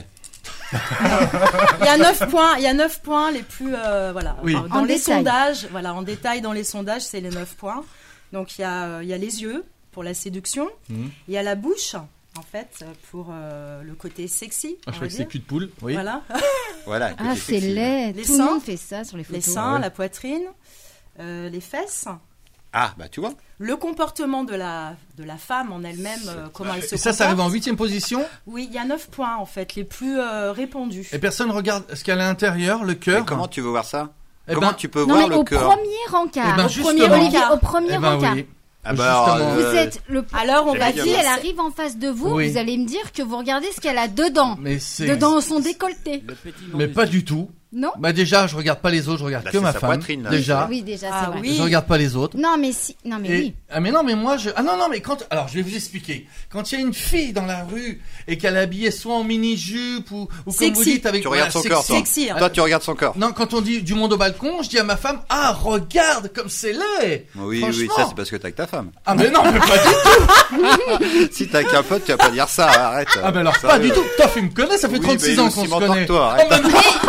Il y a neuf points, il y a neuf points les plus euh, voilà Oui. dans En les détail. sondages, voilà en détail dans les sondages, c'est les neuf points. Donc il y a euh, il y a les yeux pour la séduction, Mhm. il y a la bouche en fait pour euh, le côté sexy, Ah, on je va crois que c'est dire. cul de poule. Oui. Voilà, Voilà. Ah, côté c'est sexy. laid. Les Tout le seins. monde fait ça sur les les photos. seins, ouais. la poitrine, euh, les fesses, Ah, bah, tu vois. le comportement de la de la femme en elle-même, euh, comment elle se Et ça, ça arrive en comporte. huitième position. Oui, il y a neuf points en fait les plus euh, répandus. Et personne regarde ce qu'il y a à l'intérieur, le Mais cœur. comment tu veux voir ça Eh Comment ben, tu peux Non, voir mais le au cœur premier encart. Eh ben, au justement. premier Olivier, au Eh premier ben encart. oui. Ah bah, Justement. euh, Vous êtes le. Alors on J'ai va dit, Si dire elle arrive en face de vous, Oui. vous allez me dire que vous regardez ce qu'elle a dedans. Mais c'est. Dedans son décolleté. Le petit Mais pas du tout. Non Bah déjà, je regarde pas les autres, je regarde Là, que c'est ma sa femme. poitrine, là. Déjà. Oui, déjà, Ah c'est vrai. oui. Je regarde pas les autres. Non, mais si. Non, mais Et- oui. Ah mais non mais moi je ah non non mais quand alors je vais vous expliquer quand il y a une fille dans la rue et qu'elle est habillée soit en mini jupe ou, ou comme Sexy. vous dites avec Tu regardes son voilà, corps, toi. sexy. hein. Toi, tu regardes son corps. non quand on dit du monde au balcon je dis à ma femme ah regarde comme c'est laid Oui, oui, Franchement. ça, c'est parce que t'es avec ta femme. ah mais non mais pas du tout Si t'es avec un pote, tu vas pas dire ça, arrête. ah mais alors Sérieux. pas du tout Toff il me connaît ça fait Oui, trente-six mais ans aussi qu'on se mentant connaît que toi, oh, arrête. mais non,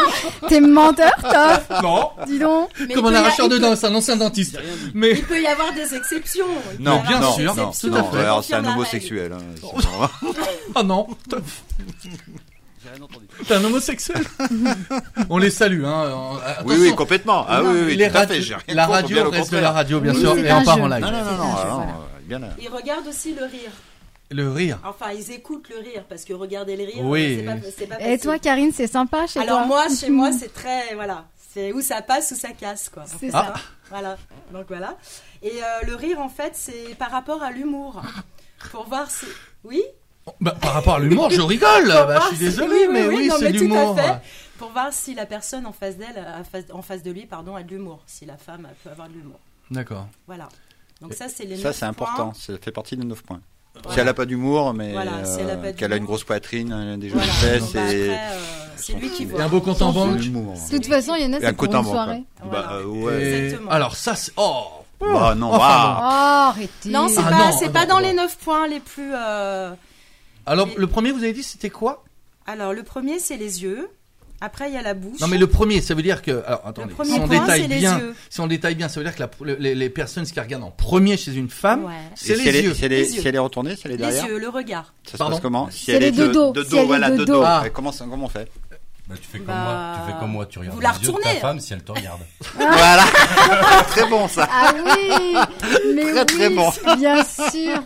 T'es menteur, Toff. Non. Dis donc. Mais Comme il un peut y a- arracheur il de peut- dents, c'est un ancien dentiste. Mais Il peut y avoir des exceptions. Il peut y Non, avoir bien des sûr, non, exceptions. tout à non, fait. alors c'est un Confirme la homosexuel. hein, c'est pas- oh non, J'ai rien entendu. t'es un homosexuel. On les salue, hein. Oui, Attention, oui, complètement. Ah non, oui, oui, les tout à radi- fait. J'ai rien la contre, bien radio au reste de contraire. la radio, bien Oui, sûr, c'est et un on part jeu. en live. Non, non, non, C'est un non, jeu, alors, voilà. euh, bien là. Ils regardent aussi le rire. Le rire. Enfin, ils écoutent le rire parce que regarder le rire, Oui. c'est pas, c'est pas Et facile. toi, Karine, c'est sympa chez Alors toi moi, chez moi, c'est très voilà, c'est où ça passe ou ça casse quoi. C'est Enfin, ça. Voilà. Donc voilà. Et euh, le rire en fait, c'est par rapport à l'humour. Pour voir si oui. Bah, par rapport à l'humour, je rigole. Pour Bah, voir je suis si- désolé, mais oui, non, c'est mais tout à l'humour. fait. Pour voir si la personne en face d'elle, a face- en face de lui, pardon, a de l'humour. Si la femme a- peut avoir de l'humour. D'accord. Voilà. Donc ça, c'est les Ça, neuf c'est important. points. Ça fait partie de neuf points. Si Voilà. elle n'a pas d'humour, mais Voilà, si elle a pas euh, qu'elle a une d'humour. grosse poitrine, euh, des Voilà. jolies fesses, Donc, bah, et après, euh, c'est lui qui Et voit. un beau compte en c'est banque. l'humour. De toute façon, il y en a, Et un c'est pour compte en une banque. soirée. quoi. Voilà. Bah, euh, ouais. Et- Exactement. Alors ça, c'est... Oh. Bah, non, Enfin, bah. Oh, arrêtez. Non, c'est Ah pas, non, c'est non, pas non, dans non. les neuf points les plus. euh, Alors, Mais- le premier, vous avez dit, c'était quoi? Alors, le premier, c'est les yeux. Après, il y a la bouche. Non, mais le premier, ça veut dire que... Alors, attendez, premier si on point, détaille c'est les bien, yeux. si on détaille bien, ça veut dire que la- le- les, les personnes qui regardent en premier chez une femme, Ouais. c'est Et les si elle est- yeux. Si elle est, Les yeux. si elle est retournée, si elle est Les derrière, yeux, le regard. ça se Pardon. passe comment? Si Si elle est de dos, de si dos, elle est voilà, de de dos. dos. Ah. Ouais, Comment ça- comment on fait? Bah, tu fais comme Bah, moi, tu fais comme moi, tu regardes vous les la yeux de ta retournez. femme si elle te regarde. Voilà. Très bon ça. Ah oui, mais Très, oui, très bon. bien sûr.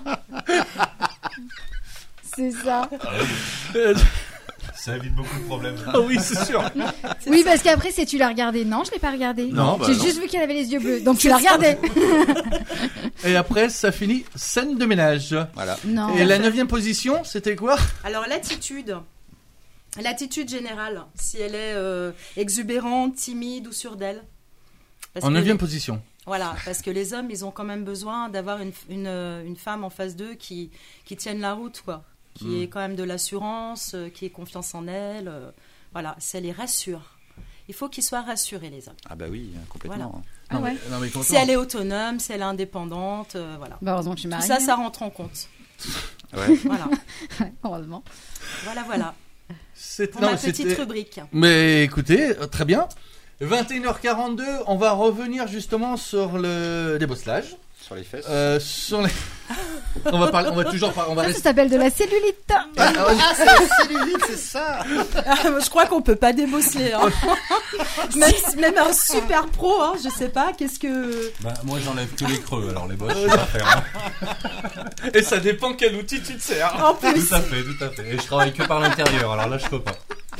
C'est ça. Ça évite beaucoup de problèmes. Ah oui, c'est sûr. Oui, parce qu'après, c'est tu l'as regardé. Non, je l'ai pas regardé. Non, bah J'ai non. juste vu qu'elle avait les yeux bleus. Donc tu l'as regardé. Et après, ça finit scène de ménage. Voilà. Non. Et la neuvième position, c'était quoi? Alors, l'attitude. L'attitude générale. Si elle est euh, exubérante, timide ou sûre d'elle. Parce En que- neuvième position. Voilà, parce que les hommes, ils ont quand même besoin d'avoir une, une, euh, une femme en face d'eux qui, qui tienne la route, quoi. Qui Mm. ait quand même de l'assurance, euh, qui ait confiance en elle. euh, voilà, ça les rassure. Il faut qu'ils soient rassurés, les hommes. Ah bah oui, complètement. Ah Non, ouais. mais, non, mais Si elle est autonome, si elle est indépendante, euh, voilà. Bah, heureusement que je suis Tout mariée. ça, ça rentre en compte. Ouais. Voilà, Ouais, heureusement. voilà, voilà. C'est- Pour non, ma c'était- petite rubrique. Mais écoutez, euh, très bien. vingt et une heures quarante-deux, on va revenir justement sur le débosselage. Sur les fesses. Euh, sur les... on va parler, on va toujours parler, on va Ça, ça rester. s'appelle de la cellulite. Ah, ah, c'est la cellulite, c'est ça. Je crois qu'on peut pas débosseler. Hein. même, même un super pro, hein, je sais pas, qu'est-ce que... Bah, moi, j'enlève que les creux, alors les bosses, je sais pas faire. hein. Et ça dépend quel outil tu te sers. En plus, Tout à fait, tout à fait. Et je travaille que par l'intérieur, alors là, je peux pas.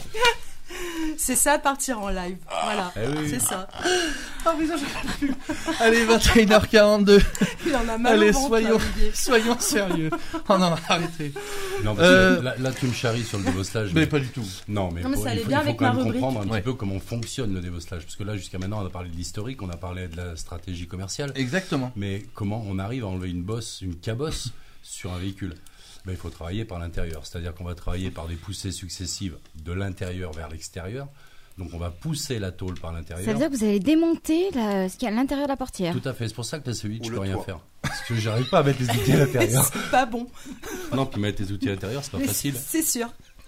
c'est ça, partir en live. Voilà, Eh oui. c'est ça. Ah, mais ça, je peux plus. Allez, vingt et une heures quarante-deux. Il en a mal Allez, au ventre, soyons, là, Olivier. soyons sérieux. Oh non, arrêtez. Non, parce Euh, que là, là, tu me charries sur le débosselage. Mais pas du tout. Non, mais, Non, mais faut- ça il allait faut, bien il faut avec quand ma même rubrique. comprendre un Ouais. petit peu comment fonctionne le débosselage. Parce que là, jusqu'à maintenant, on a parlé de l'historique, on a parlé de la stratégie commerciale. Exactement. Mais comment on arrive à enlever une bosse, une cabosse sur un véhicule? Ben, il faut travailler par l'intérieur. C'est-à-dire qu'on va travailler par des poussées successives de l'intérieur vers l'extérieur. Donc on va pousser la tôle par l'intérieur. Ça veut dire que vous allez démonter la- ce qu'il y a à l'intérieur de la portière. Tout à fait. C'est pour ça que la cellulite, Ou je le peux rien toit. faire. Parce que j'arrive pas à mettre les outils à l'intérieur. C'est pas bon. Non, puis mettre les outils à l'intérieur, c'est pas Mais facile. C'est sûr.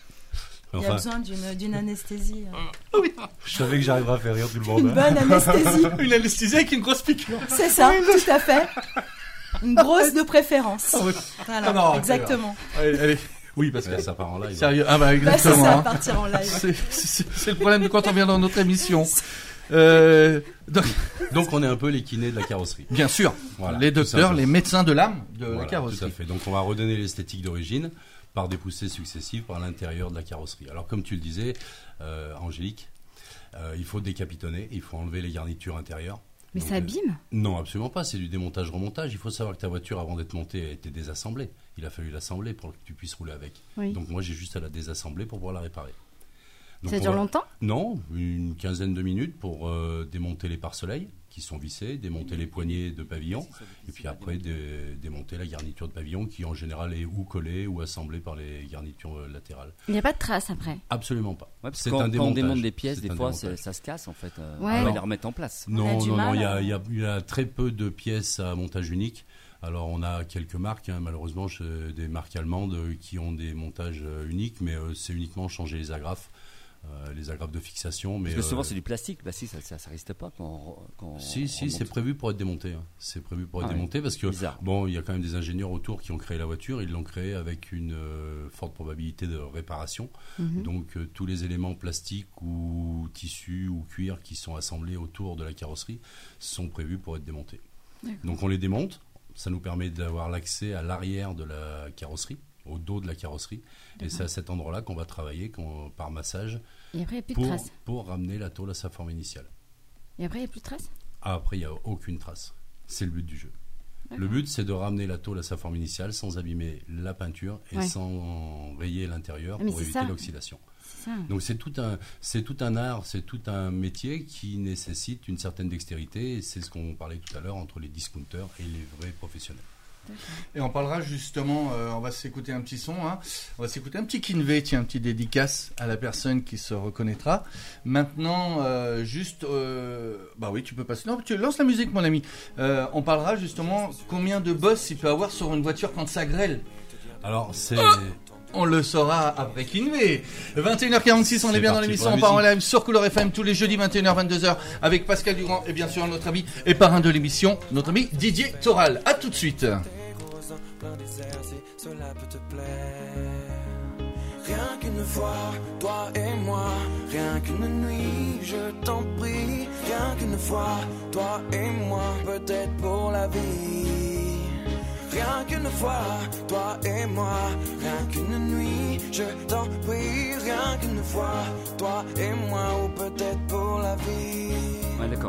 Il y a Enfin, besoin d'une d'une anesthésie. hein. je savais que j'arriverais à faire rire tout le monde. Une bonne anesthésie. Une anesthésie avec une grosse piqûre. C'est ça, tout à fait. Une grosse de préférence. Ah ouais. Voilà, Ah non, exactement. Allez, allez. Oui, parce Parce que que ça part en live. sérieux. Ah bah Bah, c'est exactement. ça, hein. partir en live. C'est- C'est c'est le problème de quand on vient dans notre émission. Euh, donc, Donc on est un peu les kinés de la carrosserie. bien sûr, Voilà, les tout docteurs, simplement. les médecins de l'âme de la Voilà, carrosserie. tout à fait. Donc on va redonner l'esthétique d'origine par des poussées successives par l'intérieur de la carrosserie. Alors comme tu le disais, euh, Angélique, euh, il faut décapitonner, il faut enlever les garnitures intérieures. Mais Donc, ça euh, abîme. Non, absolument pas. C'est du démontage-remontage. Il faut savoir que ta voiture, avant d'être montée, a été désassemblée. Il a fallu l'assembler pour que tu puisses rouler avec. Oui. Donc moi, j'ai juste à la désassembler pour pouvoir la réparer. Donc, Ça on dure va- longtemps? Non, une quinzaine de minutes pour euh, démonter les pare-soleils qui sont vissés, démonter les poignées de pavillon, et puis après dé- démonter la garniture de pavillon qui en général est ou collée ou assemblée par les garnitures euh, latérales. Il n'y a pas de traces après. Absolument pas. Ouais, parce C'est que quand, un quand on démontage. démonte des pièces, C'est des un fois, démontage. c'est- ça se casse en fait. Euh, Ouais. On va Non. les remettre en place. Non, a du non, non, mal il y a, à- il y a- il y a très peu de pièces à montage unique. Alors on a quelques marques, hein, malheureusement, je- des marques allemandes euh, qui ont des montages euh, uniques, mais euh, c'est uniquement changer les agrafes. euh, les agrafes de fixation. Mais, Parce que souvent euh, c'est du plastique, bah si, ça, ça, ça reste pas quand, quand Si, si, c'est prévu pour être démonté. Hein. C'est prévu pour être Ah ouais. démonté parce que, Bizarre. bon, il y a quand même des ingénieurs autour qui ont créé la voiture. Ils l'ont créée avec une euh, forte probabilité de réparation. Mhm. Donc, euh, tous les éléments plastiques ou tissus ou cuir qui sont assemblés autour de la carrosserie sont prévus pour être démontés. D'accord. Donc, on les démonte. Ça nous permet d'avoir l'accès à l'arrière de la carrosserie, au dos de la carrosserie. Et c'est à cet endroit-là qu'on va travailler qu'on, par massage Et après, il n'y a plus de pour, traces. pour ramener la tôle à sa forme initiale. Et après, il n'y a plus de traces. Ah, après, il n'y a aucune trace. C'est le but du jeu. Le but, c'est de ramener la tôle à sa forme initiale sans abîmer la peinture et Ouais. sans rayer l'intérieur Ah, mais pour c'est éviter ça. l'oxydation. C'est ça. Donc c'est tout un, c'est tout un art, c'est tout un métier qui nécessite une certaine dextérité. Et c'est ce qu'on parlait tout à l'heure entre les discounters et les vrais professionnels. Et on parlera justement, euh, on va s'écouter un petit son, hein. On va s'écouter un petit Kinvey, tiens, un petit dédicace à la personne qui se reconnaîtra. Maintenant, euh, juste, euh, bah oui, tu peux passer. Non, tu lances la musique, mon ami. Euh, on parlera justement combien de boss il peut avoir sur une voiture quand ça grêle. Alors c'est... On le saura après Kinvey. vingt et une heures quarante-six, on est, C'est bien dans parti l'émission pour On la part en musique. live sur Couleur F M tous les jeudis vingt et une heures vingt-deux heures avec Pascal Durand et bien sûr notre ami et parrain de l'émission, notre ami Didier Toral. À tout de suite. Plein désert, si cela peut te plaire. Rien qu'une fois, toi et moi, rien qu'une nuit, je t'en prie. Rien qu'une fois, toi et moi, peut-être pour la vie. Rien qu'une fois, toi et moi, rien qu'une nuit, je t'en prie. Rien qu'une fois, toi et moi, ou peut-être pour la vie. Ouais, d'accord.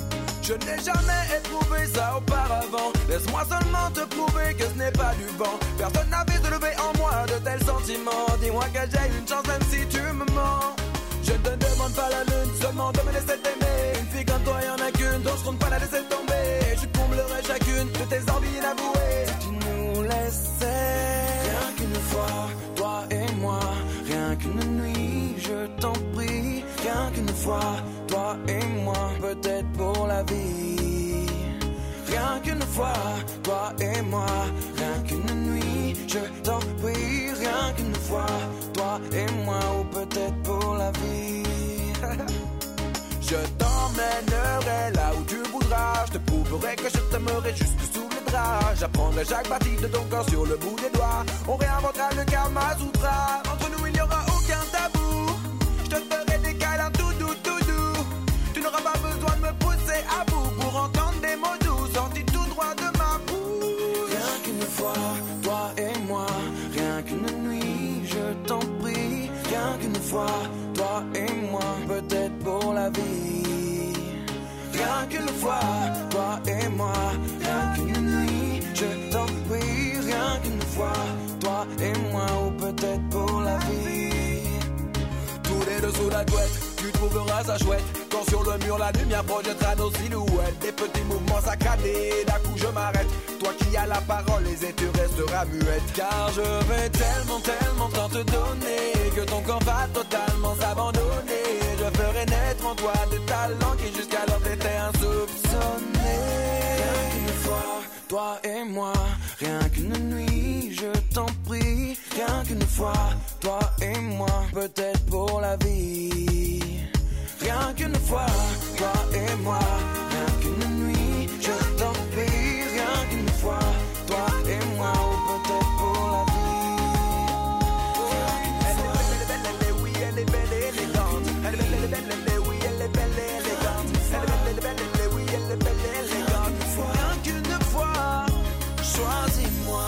Je n'ai jamais éprouvé ça auparavant. Laisse-moi seulement te prouver que ce n'est pas du vent. Personne n'avait soulevé en moi de tels sentiments. Dis-moi que j'ai une chance même si tu me mens. Je ne te demande pas la lune, seulement de me laisser t'aimer. Une fille comme toi, y en a qu'une, donc je compte pas la laisser tomber. Je comblerai chacune de tes envies inavouées. Si tu nous laissais, rien qu'une fois, toi et moi, rien qu'une nuit, je t'en prie. Rien qu'une fois, toi et moi, peut-être pour la vie. Rien qu'une fois, toi et moi, rien qu'une nuit, je t'en prie. Rien qu'une fois, toi et moi, ou peut-être pour la vie. Je t'emmènerai là où tu voudras. Je te prouverai que je t'aimerai jusque sous les draps. J'apprendrai chaque partie de ton corps sur le bout des doigts. On réinventera le Kama Sutra. Entre nous il n'y aura aucun tabou. Je te ferai des câlins tout doux, tout doux. Tu n'auras pas besoin de me pousser à bout pour entendre des mots doux sortis tout droit de ma bouche. Rien qu'une fois, toi et moi, rien qu'une nuit, je t'en prie. Rien qu'une fois, toi et moi, peut-être pour la vie. Rien qu'une fois, toi et moi, rien qu'une nuit, je t'en prie. Rien qu'une fois, toi et moi, ou peut-être pour la vie. Tous les deux sous la couette, tu trouveras ça chouette. Quand sur le mur la lumière projettera nos silhouettes. Des petits mouvements saccadés, d'un coup je m'arrête. Toi qui as la parole, les et tu resteras muette. Car je vais tellement, tellement tant te donner que ton corps va totalement s'abandonner. Je ferai naître en toi des talents qui jusqu'alors t'étaient insoupçonnés. Rien qu'une fois, toi et moi, rien qu'une nuit, je t'en prie. Rien qu'une fois, toi et moi, peut-être pour la vie. Rien qu'une fois, toi et moi, rien qu'une nuit, je t'en prie. Rien qu'une fois, toi et moi, ou peut-être pour la vie. Elle est belle, elle est belle, oui, elle est belle et élégante. Elle est belle, elle est belle, oui, elle est belle et élégante. Elle est belle, elle est belle, oui, elle est belle et élégante. Rien qu'une fois, choisis-moi.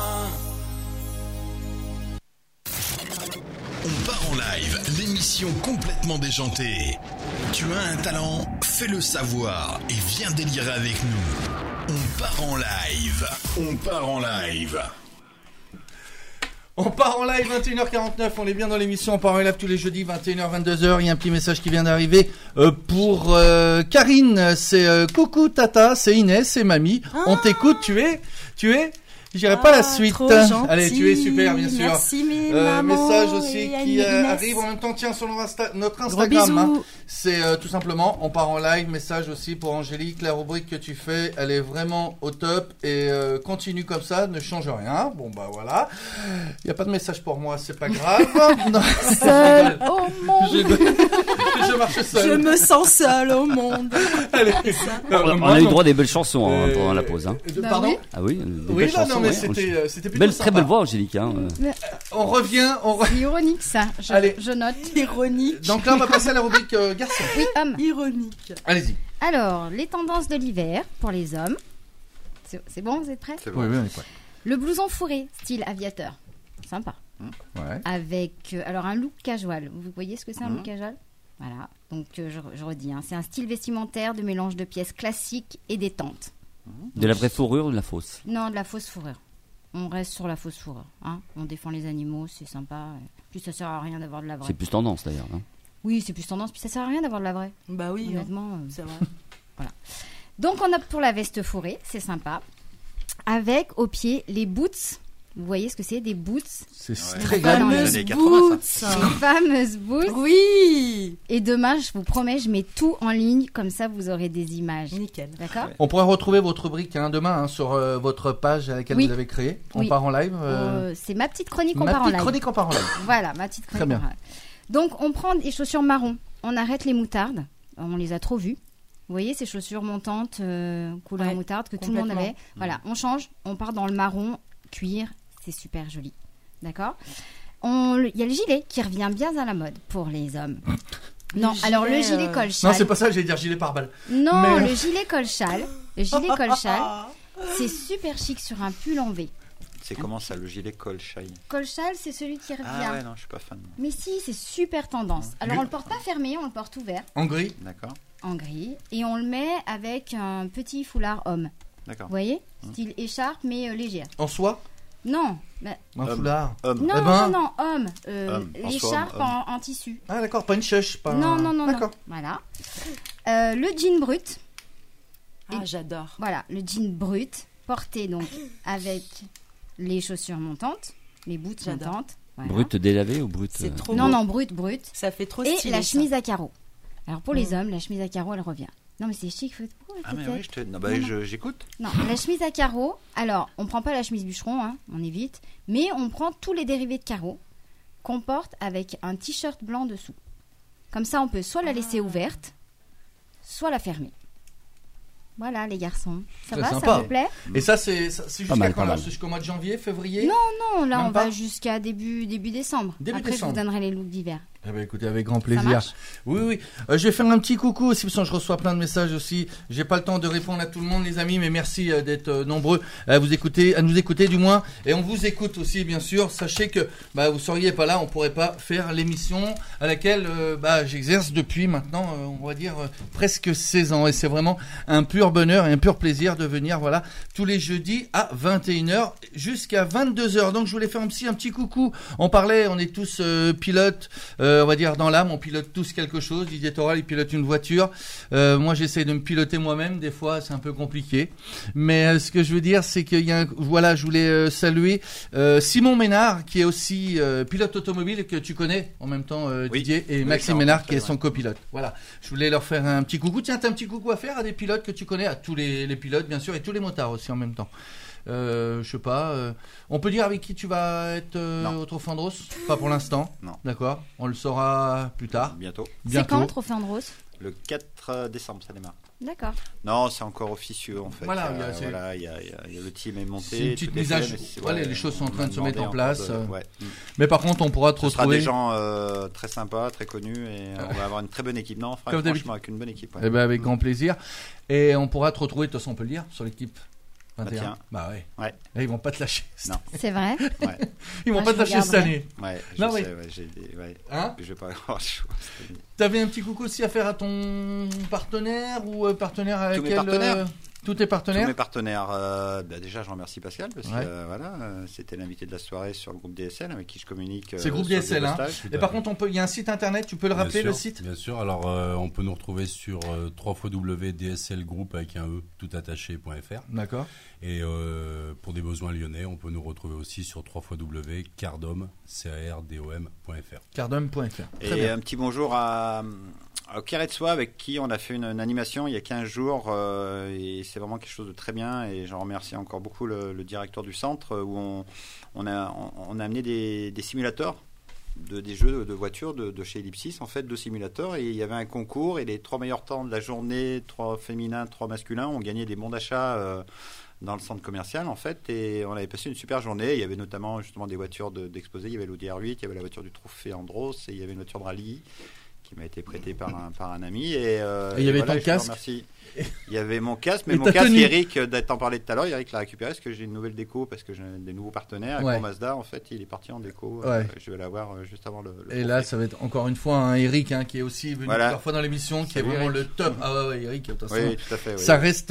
On part en live, l'émission complètement déjantée. Tu as un talent, fais-le savoir et viens délirer avec nous. On part en live. On part en live. On part en live, vingt et une heures quarante-neuf, on est bien dans l'émission On part en live tous les jeudis, vingt et une heures vingt-deux heures. Il y a un petit message qui vient d'arriver euh, pour euh, Karine, c'est euh, coucou tata, c'est Inès, c'est mamie. On t'écoute, tu es, tu es J'irai pas la Ah, suite. trop gentil. Allez, tu es super, bien sûr. Merci, mes Euh, mamans message aussi et qui euh, Anne-Inès. arrive en même temps. Tiens, sur notre, Insta- notre Gros Instagram. bisous. hein. C'est euh, tout simplement, on part en live. Message aussi pour Angélique. La rubrique que tu fais, elle est vraiment au top. Et euh, continue comme ça, ne change rien. Bon, bah voilà. Il n'y a pas de message pour moi, c'est pas grave. Non, Seul je au monde. Je, je marche seul. Je me sens seule au monde. Allez. On, on a eu le droit à des belles chansons hein, Euh, pendant la pause. Hein. euh, Bah Pardon oui. Ah oui, des Oui, belles non, chansons. non, mais ouais. c'était, euh, c'était plutôt Belle, sympa. très belle voix, Angélique. Hein. On revient, on re- C'est ironique ça. Je, Allez. je note. Ironique. Donc là, on va passer à la rubrique euh, garçon. Oui, homme. Ironique. Allez-y. Alors, les tendances de l'hiver pour les hommes. C'est c'est bon, vous êtes prêts? C'est bon. Oui, oui, on est prêt. Le blouson fourré, style aviateur. Sympa. Ouais. Avec euh, alors un look casual. Vous voyez ce que c'est un Mhm. look casual? Voilà. Donc euh, je, je redis, hein, c'est un style vestimentaire de mélange de pièces classiques et détentes. De la vraie fourrure ou de la fausse? Non, de la fausse fourrure. On reste sur la fausse fourrure. Hein. On défend les animaux, c'est sympa. Puis ça sert à rien d'avoir de la vraie. C'est plus tendance d'ailleurs. Hein. Oui, c'est plus tendance. Puis ça sert à rien d'avoir de la vraie. Bah oui, hein. Honnêtement. euh, C'est vrai. Donc on opte pour la veste fourrée, c'est sympa. Avec au pied les boots. Vous voyez ce que c'est, des boots? C'est Ouais. très Les grave. fameuses Fameuses années quatre-vingts, boots. Les fameuses boots. Oui. Et demain, je vous promets, je mets tout en ligne, comme ça vous aurez des images. Nickel. D'accord? On pourra retrouver votre rubrique hein, demain hein, sur euh, votre page à laquelle Oui. vous avez créé. On Oui. part en live. euh, Euh, c'est ma petite chronique, on ma part en petite live. chronique, on part en live. Voilà, ma petite chronique. Très bien. on part en live. Donc, on prend des chaussures marron. On arrête les moutardes. On les a trop vues. Vous voyez ces chaussures montantes, euh, couleur Ouais, moutarde, que tout le monde complètement. avait. Voilà, on change. On part dans le marron, cuir. C'est super joli. D'accord? On- Il y a le gilet qui revient bien à la mode pour les hommes. Non, Le alors le gilet, gilet euh, col-châle. Non, c'est pas ça, j'allais dire gilet pare-balles. Non, Mais- le gilet col-châle. Le gilet col-châle, c'est super chic sur un pull en V. C'est comment ça, le gilet col-châle? Col-châle, c'est celui qui revient. Ah ouais, non, je suis pas fan. Mais si, c'est super tendance. Alors, on le porte pas fermé, on le porte ouvert, En gris. D'accord, en gris, et on le met avec un petit foulard homme. d'accord. Vous voyez? Style écharpe, mais euh, légère. En soie. Non, bah, Un Homme. foulard. Homme. non, Eh ben. non, non, homme. Euh, Homme, en soie, L'écharpe homme, en, en tissu. Ah d'accord, pas une chèche. Pas Non, un- non, non, non. D'accord. Voilà. Euh, le jean brut. Ah, j'adore. Voilà, le jean brut, porté donc avec les chaussures montantes, les boots J'adore. montantes. Voilà. Brut délavé ou brut C'est euh, trop Non, beau. non, brut, brut. Ça fait trop Et stylé. la ça. chemise à carreaux. Alors pour les Mm. hommes, la chemise à carreaux, elle revient. Non, mais c'est chic. Faut... Pourquoi Ah t'es mais tête oui, je te... non, bah, Non, non. je- j'écoute. Non, la chemise à carreaux. Alors, on prend pas la chemise bûcheron, hein, on évite. Mais on prend tous les dérivés de carreaux qu'on porte avec un t-shirt blanc dessous. Comme ça, on peut soit la laisser ouverte, soit la fermer. Voilà, les garçons. Ça Très va, sympa. ça vous plaît? Et ça, c'est ça- c'est jusqu'à mal, quand pas là mal. C'est jusqu'au mois de janvier, février. Non, non, là, Même on pas va jusqu'à début, début décembre. Début Après, décembre. je vous donnerai les looks d'hiver. Eh ben, écoutez, avec grand Ça plaisir. marche? Oui, oui. Euh, je vais faire un petit coucou aussi, parce que je reçois plein de messages aussi. J'ai pas le temps de répondre à tout le monde, les amis, mais merci euh, d'être euh, nombreux à vous écouter, à nous écouter du moins. Et on vous écoute aussi, bien sûr. Sachez que bah, vous seriez pas là, on pourrait pas faire l'émission à laquelle euh, bah, j'exerce depuis maintenant, euh, on va dire, euh, presque seize ans. Et c'est vraiment un pur bonheur et un pur plaisir de venir, voilà, tous les jeudis à vingt et une heures jusqu'à vingt-deux heures. Donc je voulais faire un petit, un petit coucou. On parlait, on est tous euh, pilotes, euh, on va dire dans l'âme, on pilote tous quelque chose. Didier Toral, il pilote une voiture. Euh, moi, j'essaie de me piloter moi-même. Des fois, c'est un peu compliqué. Mais euh, ce que je veux dire, c'est qu'il y a un... Voilà, je voulais euh, saluer euh, Simon Ménard, qui est aussi euh, pilote automobile, que tu connais en même temps, euh, Oui. Didier, et Oui, Maxime je l'ai Ménard, rencontré, qui est son ouais. copilote. Voilà, je voulais leur faire un petit coucou. Tiens, t'as un petit coucou à faire à des pilotes que tu connais, à tous les, les pilotes, bien sûr, et tous les motards aussi en même temps. Euh, je sais pas. euh, on peut dire avec qui tu vas être euh, Non. au Trophée Andros? Pas pour l'instant. Non. D'accord. On le saura plus tard. Bientôt. C'est Bientôt. quand le Trophée Andros? Le quatre décembre, ça démarre. D'accord. Non, c'est encore officieux en fait. Voilà, il y a, il y a- c'est- voilà, il y a- il y a- il y a- le team est monté. C'est une petite tout est mise à fait, jour. mais c'est- Voilà, ouais, les choses sont en on train m'a de se mettre en demandé place, encore de- euh, ouais. Mm. Mais par contre, on pourra te Ce sera retrouver. des gens euh, très sympas, très connus, et on va avoir une très bonne équipe. Non, fran- Comme d'habitude. franchement, avec une bonne équipe. ouais. Eh ben, avec grand plaisir. Et on pourra te retrouver, de toute façon, on peut le dire, sur l'équipe vingt et un. tiens. Bah ouais. Ouais. Là, ils vont pas te lâcher. Non. C'est vrai? Ouais, Ils vont Moi, pas je te lâcher cette regarderai. année. ouais, je Non, sais, oui. ouais, j'ai des- ouais. Hein? Je vais pas avoir le choix. c'est- T'avais un petit coucou aussi à faire à ton partenaire ou euh, partenaire avec Tous mes quel, partenaires. euh, tous tes Tous partenaires. mes partenaires, euh, bah déjà je remercie Pascal parce Ouais. que euh, voilà, euh, c'était l'invité de la soirée sur le groupe D S L avec qui je communique. euh, C'est le groupe sur D S L, hein. postage. Et par contre, on peut, il y a un site internet, tu peux le Bien rappeler sûr, le site? Bien sûr. Alors, euh, on peut nous retrouver sur euh, w w w point d s l group avec un e tout attaché point f r. D'accord. Et euh, pour des besoins lyonnais, on peut nous retrouver aussi sur w w w point cardom point f r. cardom point f r. Et bien. un petit bonjour à, à Carré de Soie avec qui on a fait une, une animation il y a quinze jours euh, et c'est vraiment quelque chose de très bien et j'en remercie encore beaucoup le, le directeur du centre où on, on, a, on, on a amené des, des simulateurs. De, des jeux de voitures de, de chez Ellipsis, en fait, deux simulateurs. Et il y avait un concours et les trois meilleurs temps de la journée, trois féminins, trois masculins, ont gagné des bons d'achat euh, dans le centre commercial, en fait. Et on avait passé une super journée. Il y avait notamment justement des voitures de, d'exposés. Il y avait l'Audi R huit, il y avait la voiture du trophée Andros et il y avait une voiture de rallye qui m'a été prêtée par un, par un ami. Et, euh, et il y avait voilà, ton casque. Remercie. Il y avait mon casque, mais et mon casque, tenue. Eric, t'en parlais tout à l'heure, Eric l'a récupéré parce que j'ai une nouvelle déco, parce que j'ai des nouveaux partenaires. Ouais. Et pour Mazda, en fait, il est parti en déco. Ouais. Euh, je vais l'avoir euh, juste avant le. le Et là, ça va être encore une fois un Eric hein, qui est aussi venu Voilà. plusieurs fois dans l'émission, qui Salut, est vraiment Eric. le top. Ah ouais, ouais Eric, de toute façon, Oui, tout à fait. Oui. ça reste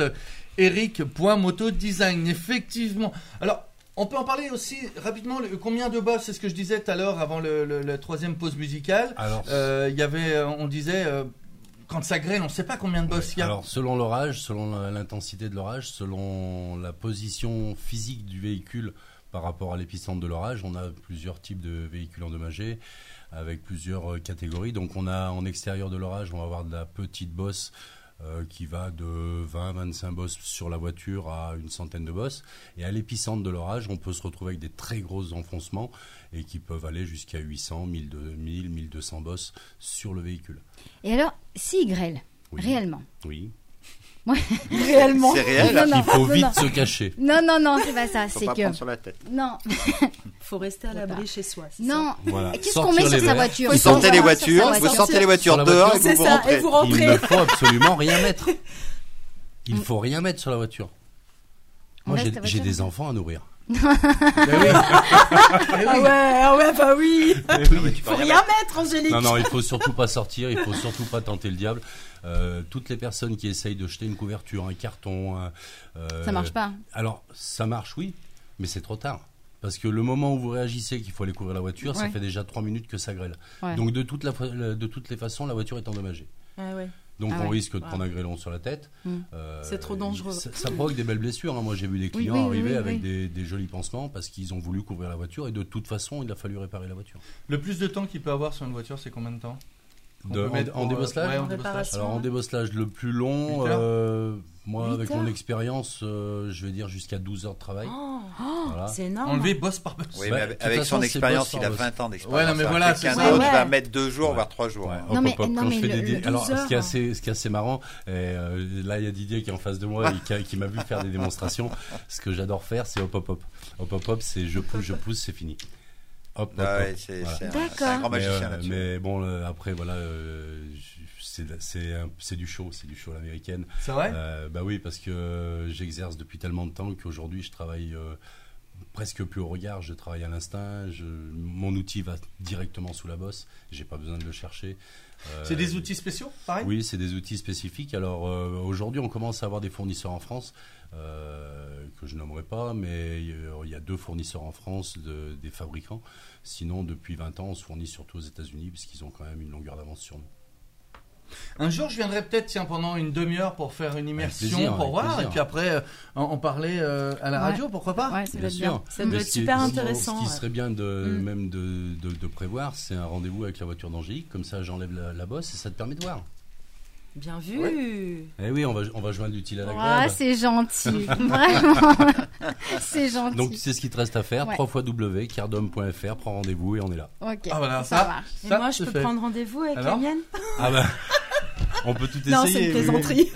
Eric.motodesign, effectivement. Alors, on peut en parler aussi rapidement. Le, combien de boss, c'est ce que je disais tout à l'heure avant le, le, la troisième pause musicale. Alors, euh, il y avait, on disait, euh, quand ça grêle, on ne sait pas combien de boss il ouais, y a. alors, selon l'orage, selon l'intensité de l'orage, selon la position physique du véhicule par rapport à l'épicentre de l'orage, on a plusieurs types de véhicules endommagés avec plusieurs catégories. Donc, on a en extérieur de l'orage, on va avoir de la petite bosse euh, qui va de vingt à vingt-cinq bosses sur la voiture à une centaine de bosses. Et à l'épicentre de l'orage, on peut se retrouver avec des très gros enfoncements et qui peuvent aller jusqu'à huit cents, mille, mille deux cents bosses sur le véhicule. Et alors, s'il grêle, Oui. réellement Oui. Ouais. Réellement. C'est réel. Non, non, Il faut non, vite non. se cacher. Non, non, non, c'est pas ça. Faut C'est pas que. prendre sur la tête. Non, Faut rester à l'abri chez soi. c'est ça non. Voilà. Qu'est-ce Sortir qu'on met sur les sa verres. voiture Vous Faut sortez les savoir sur sa voitures, vous voiture. sortez les voitures Sur la dehors voiture. et C'est vous ça, rentrez. et vous Il rentrez. ne faut absolument rien mettre. Il faut rien mettre sur la voiture. On Moi, reste j'ai à j'ai voiture. des enfants à nourrir. Ben oui. Ah ouais, ah ouais, bah oui. Non, mais tu peux Faut rien rien mettre, Angélique. Non, non, il faut surtout pas sortir, il faut surtout pas tenter le diable. Euh, toutes les personnes qui essayent de jeter une couverture, un carton... un, euh, Ça marche pas. Alors, ça marche, oui, mais c'est trop tard. Parce que le moment où vous réagissez qu'il faut aller couvrir la voiture, ça Ouais. fait déjà trois minutes que ça grêle. Ouais. Donc, de, toute la, fa- de toutes les façons, la voiture est endommagée. Ah ouais. Donc, Ah on ouais. risque de Ouais. prendre un grêlon sur la tête. Mm. Euh, C'est trop dangereux. Ça, ça provoque des belles blessures. hein. Moi, j'ai vu des clients oui, oui, arriver oui, avec oui. Des, des jolis pansements parce qu'ils ont voulu couvrir la voiture et de toute façon, il a fallu réparer la voiture. Le plus de temps qu'il peut avoir sur une voiture, c'est combien de temps qu'on De- peut mettre en- en pour, euh, débosselage ouais, en En débosselage. réparation. Alors en débosselage le plus long, huit heures euh, moi Huit avec heures mon expérience, euh, je vais dire jusqu'à douze heures de travail. Oh, Voilà. c'est énorme. Enlever boss par boss. Oui, Bah, mais de avec, toute avec façon, son c'est expérience, boss il a par vingt ans d'expérience. Ouais, non, mais Alors, voilà, quelqu'un c'est ça. d'autre Ouais, va ouais. mettre deux jours, Ouais. voire trois jours. Ouais, hein. hop, Non, mais- hop, hop, non, quand mais je fais le- des dé- le Alors, douze ce qui est heures, assez, ce qui est assez marrant, et, euh, là, il y a Didier qui est en face de moi et qui, a- qui m'a vu faire des démonstrations. Ce que j'adore faire, c'est hop, hop, hop. Hop, hop, hop, c'est je pousse, je pousse, c'est fini. Hop, hop, Ah ouais, hop. c'est Voilà. c'est un, D'accord. c'est un grand Mais, magicien euh, là-dessus. mais bon, euh, après, voilà, euh, c'est c'est un- c'est du show, c'est du show à l'américaine. C'est vrai Euh, bah oui, parce que euh, j'exerce depuis tellement de temps qu'aujourd'hui je travaille euh, presque plus au regard, je travaille à l'instinct, je- mon outil va directement sous la bosse, j'ai pas besoin de le chercher. Euh, C'est des outils spéciaux, pareil Oui, c'est des outils spécifiques. Alors euh, aujourd'hui, on commence à avoir des fournisseurs en France euh, que je nommerai pas, mais euh, il y a deux fournisseurs en France, de- des fabricants. Sinon, depuis vingt ans, on se fournit surtout aux États-Unis puisqu'ils ont quand même une longueur d'avance sur nous. Un jour, je viendrai peut-être tiens, pendant une demi-heure pour faire une immersion, plaisir, pour avec voir, plaisir. et puis après euh, en, en parler euh, à la Ouais. radio, pourquoi pas Ouais, ça doit être bien. Ça doit Mais être ce qui- super ce qui- intéressant, Ce qui ouais. serait bien de, Mm. même de, de, de prévoir, c'est un rendez-vous avec la voiture d'Angélique. Comme ça, j'enlève la, la bosse et ça te permet de voir. Bien vu. Eh oui, on va, on va joindre l'utile à Ah, l'agréable. c'est gentil. Vraiment. C'est gentil. Donc, tu sais ce qu'il te reste à faire. Ouais. trois fois w cardom point f r, prends rendez-vous et on est là. Ok. Ah voilà, ça, ça, marche. Et ça moi, je se peux fait. prendre rendez-vous avec Alors la mienne Ah bah, on peut tout essayer. Non, c'est une oui. plaisanterie.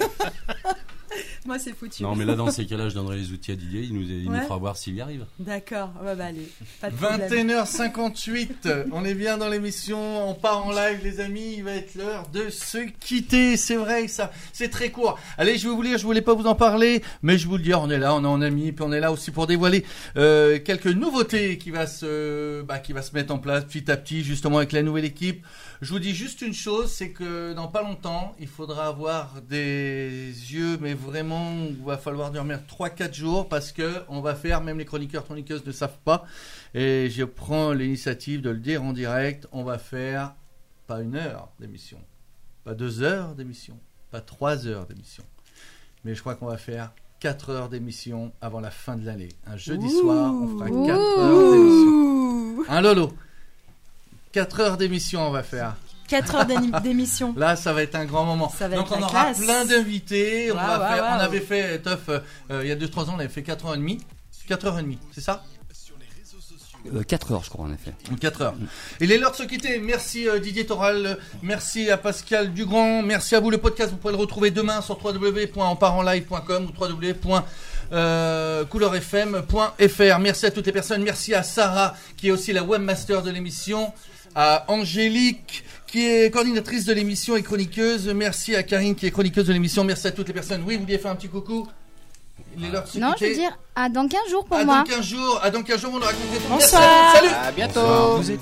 Moi, c'est foutu. Non, mais là, dans ces cas-là, je donnerai les outils à Didier. Il nous, il Ouais. nous fera voir s'il y arrive. D'accord, ouais, bah allez, pas de problème. vingt et une heures cinquante-huit, on est bien dans l'émission, on part en live les amis, il va être l'heure de se quitter, c'est vrai que ça, c'est très court. Allez, je vais vous lire, je voulais pas vous en parler, mais je vous le dis, on est là, on est en amis, puis on est là aussi pour dévoiler euh, quelques nouveautés qui va se, bah, qui va se mettre en place petit à petit, justement avec la nouvelle équipe. Je vous dis juste une chose, c'est que dans pas longtemps, il faudra avoir des yeux, mais vraiment, il va falloir dormir trois quatre jours parce que on va faire, même les chroniqueurs, chroniqueuses ne savent pas, et je prends l'initiative de le dire en direct, on va faire pas une heure d'émission, pas deux heures d'émission, pas trois heures d'émission, mais je crois qu'on va faire quatre heures d'émission avant la fin de l'année. Un jeudi soir, on fera quatre heures d'émission. Un Lolo. quatre heures d'émission, on va faire. quatre heures d'émission. Là, ça va être un grand moment. Ça va Donc, être on la aura classe. plein d'invités. On, Wow, va wow, faire, wow. on avait fait, Toff, euh, euh, il y a deux trois ans, on avait fait quatre heures trente. quatre heures trente, c'est ça? Euh, quatre heures, je crois, en effet. quatre heures. Il est l'heure de se quitter. Merci euh, Didier Toral, merci à Pascal Dugrand, merci à vous. Le podcast, vous pourrez le retrouver demain sur w w w point on part en live point com ou w w w point couleur f m point f r. Merci à toutes les personnes. Merci à Sarah, qui est aussi la webmaster de l'émission, à Angélique, qui est coordinatrice de l'émission et chroniqueuse. Merci à Karine, qui est chroniqueuse de l'émission. Merci à toutes les personnes. Oui, vous vouliez faire un petit coucou? Il est l'heure de se Non, je quitter. veux dire, à dans quinze jours pour À moi. dans quinze jours, à dans quinze jours, on aura raconté tout. Bonsoir. Merci, salut. À bientôt. Vous êtes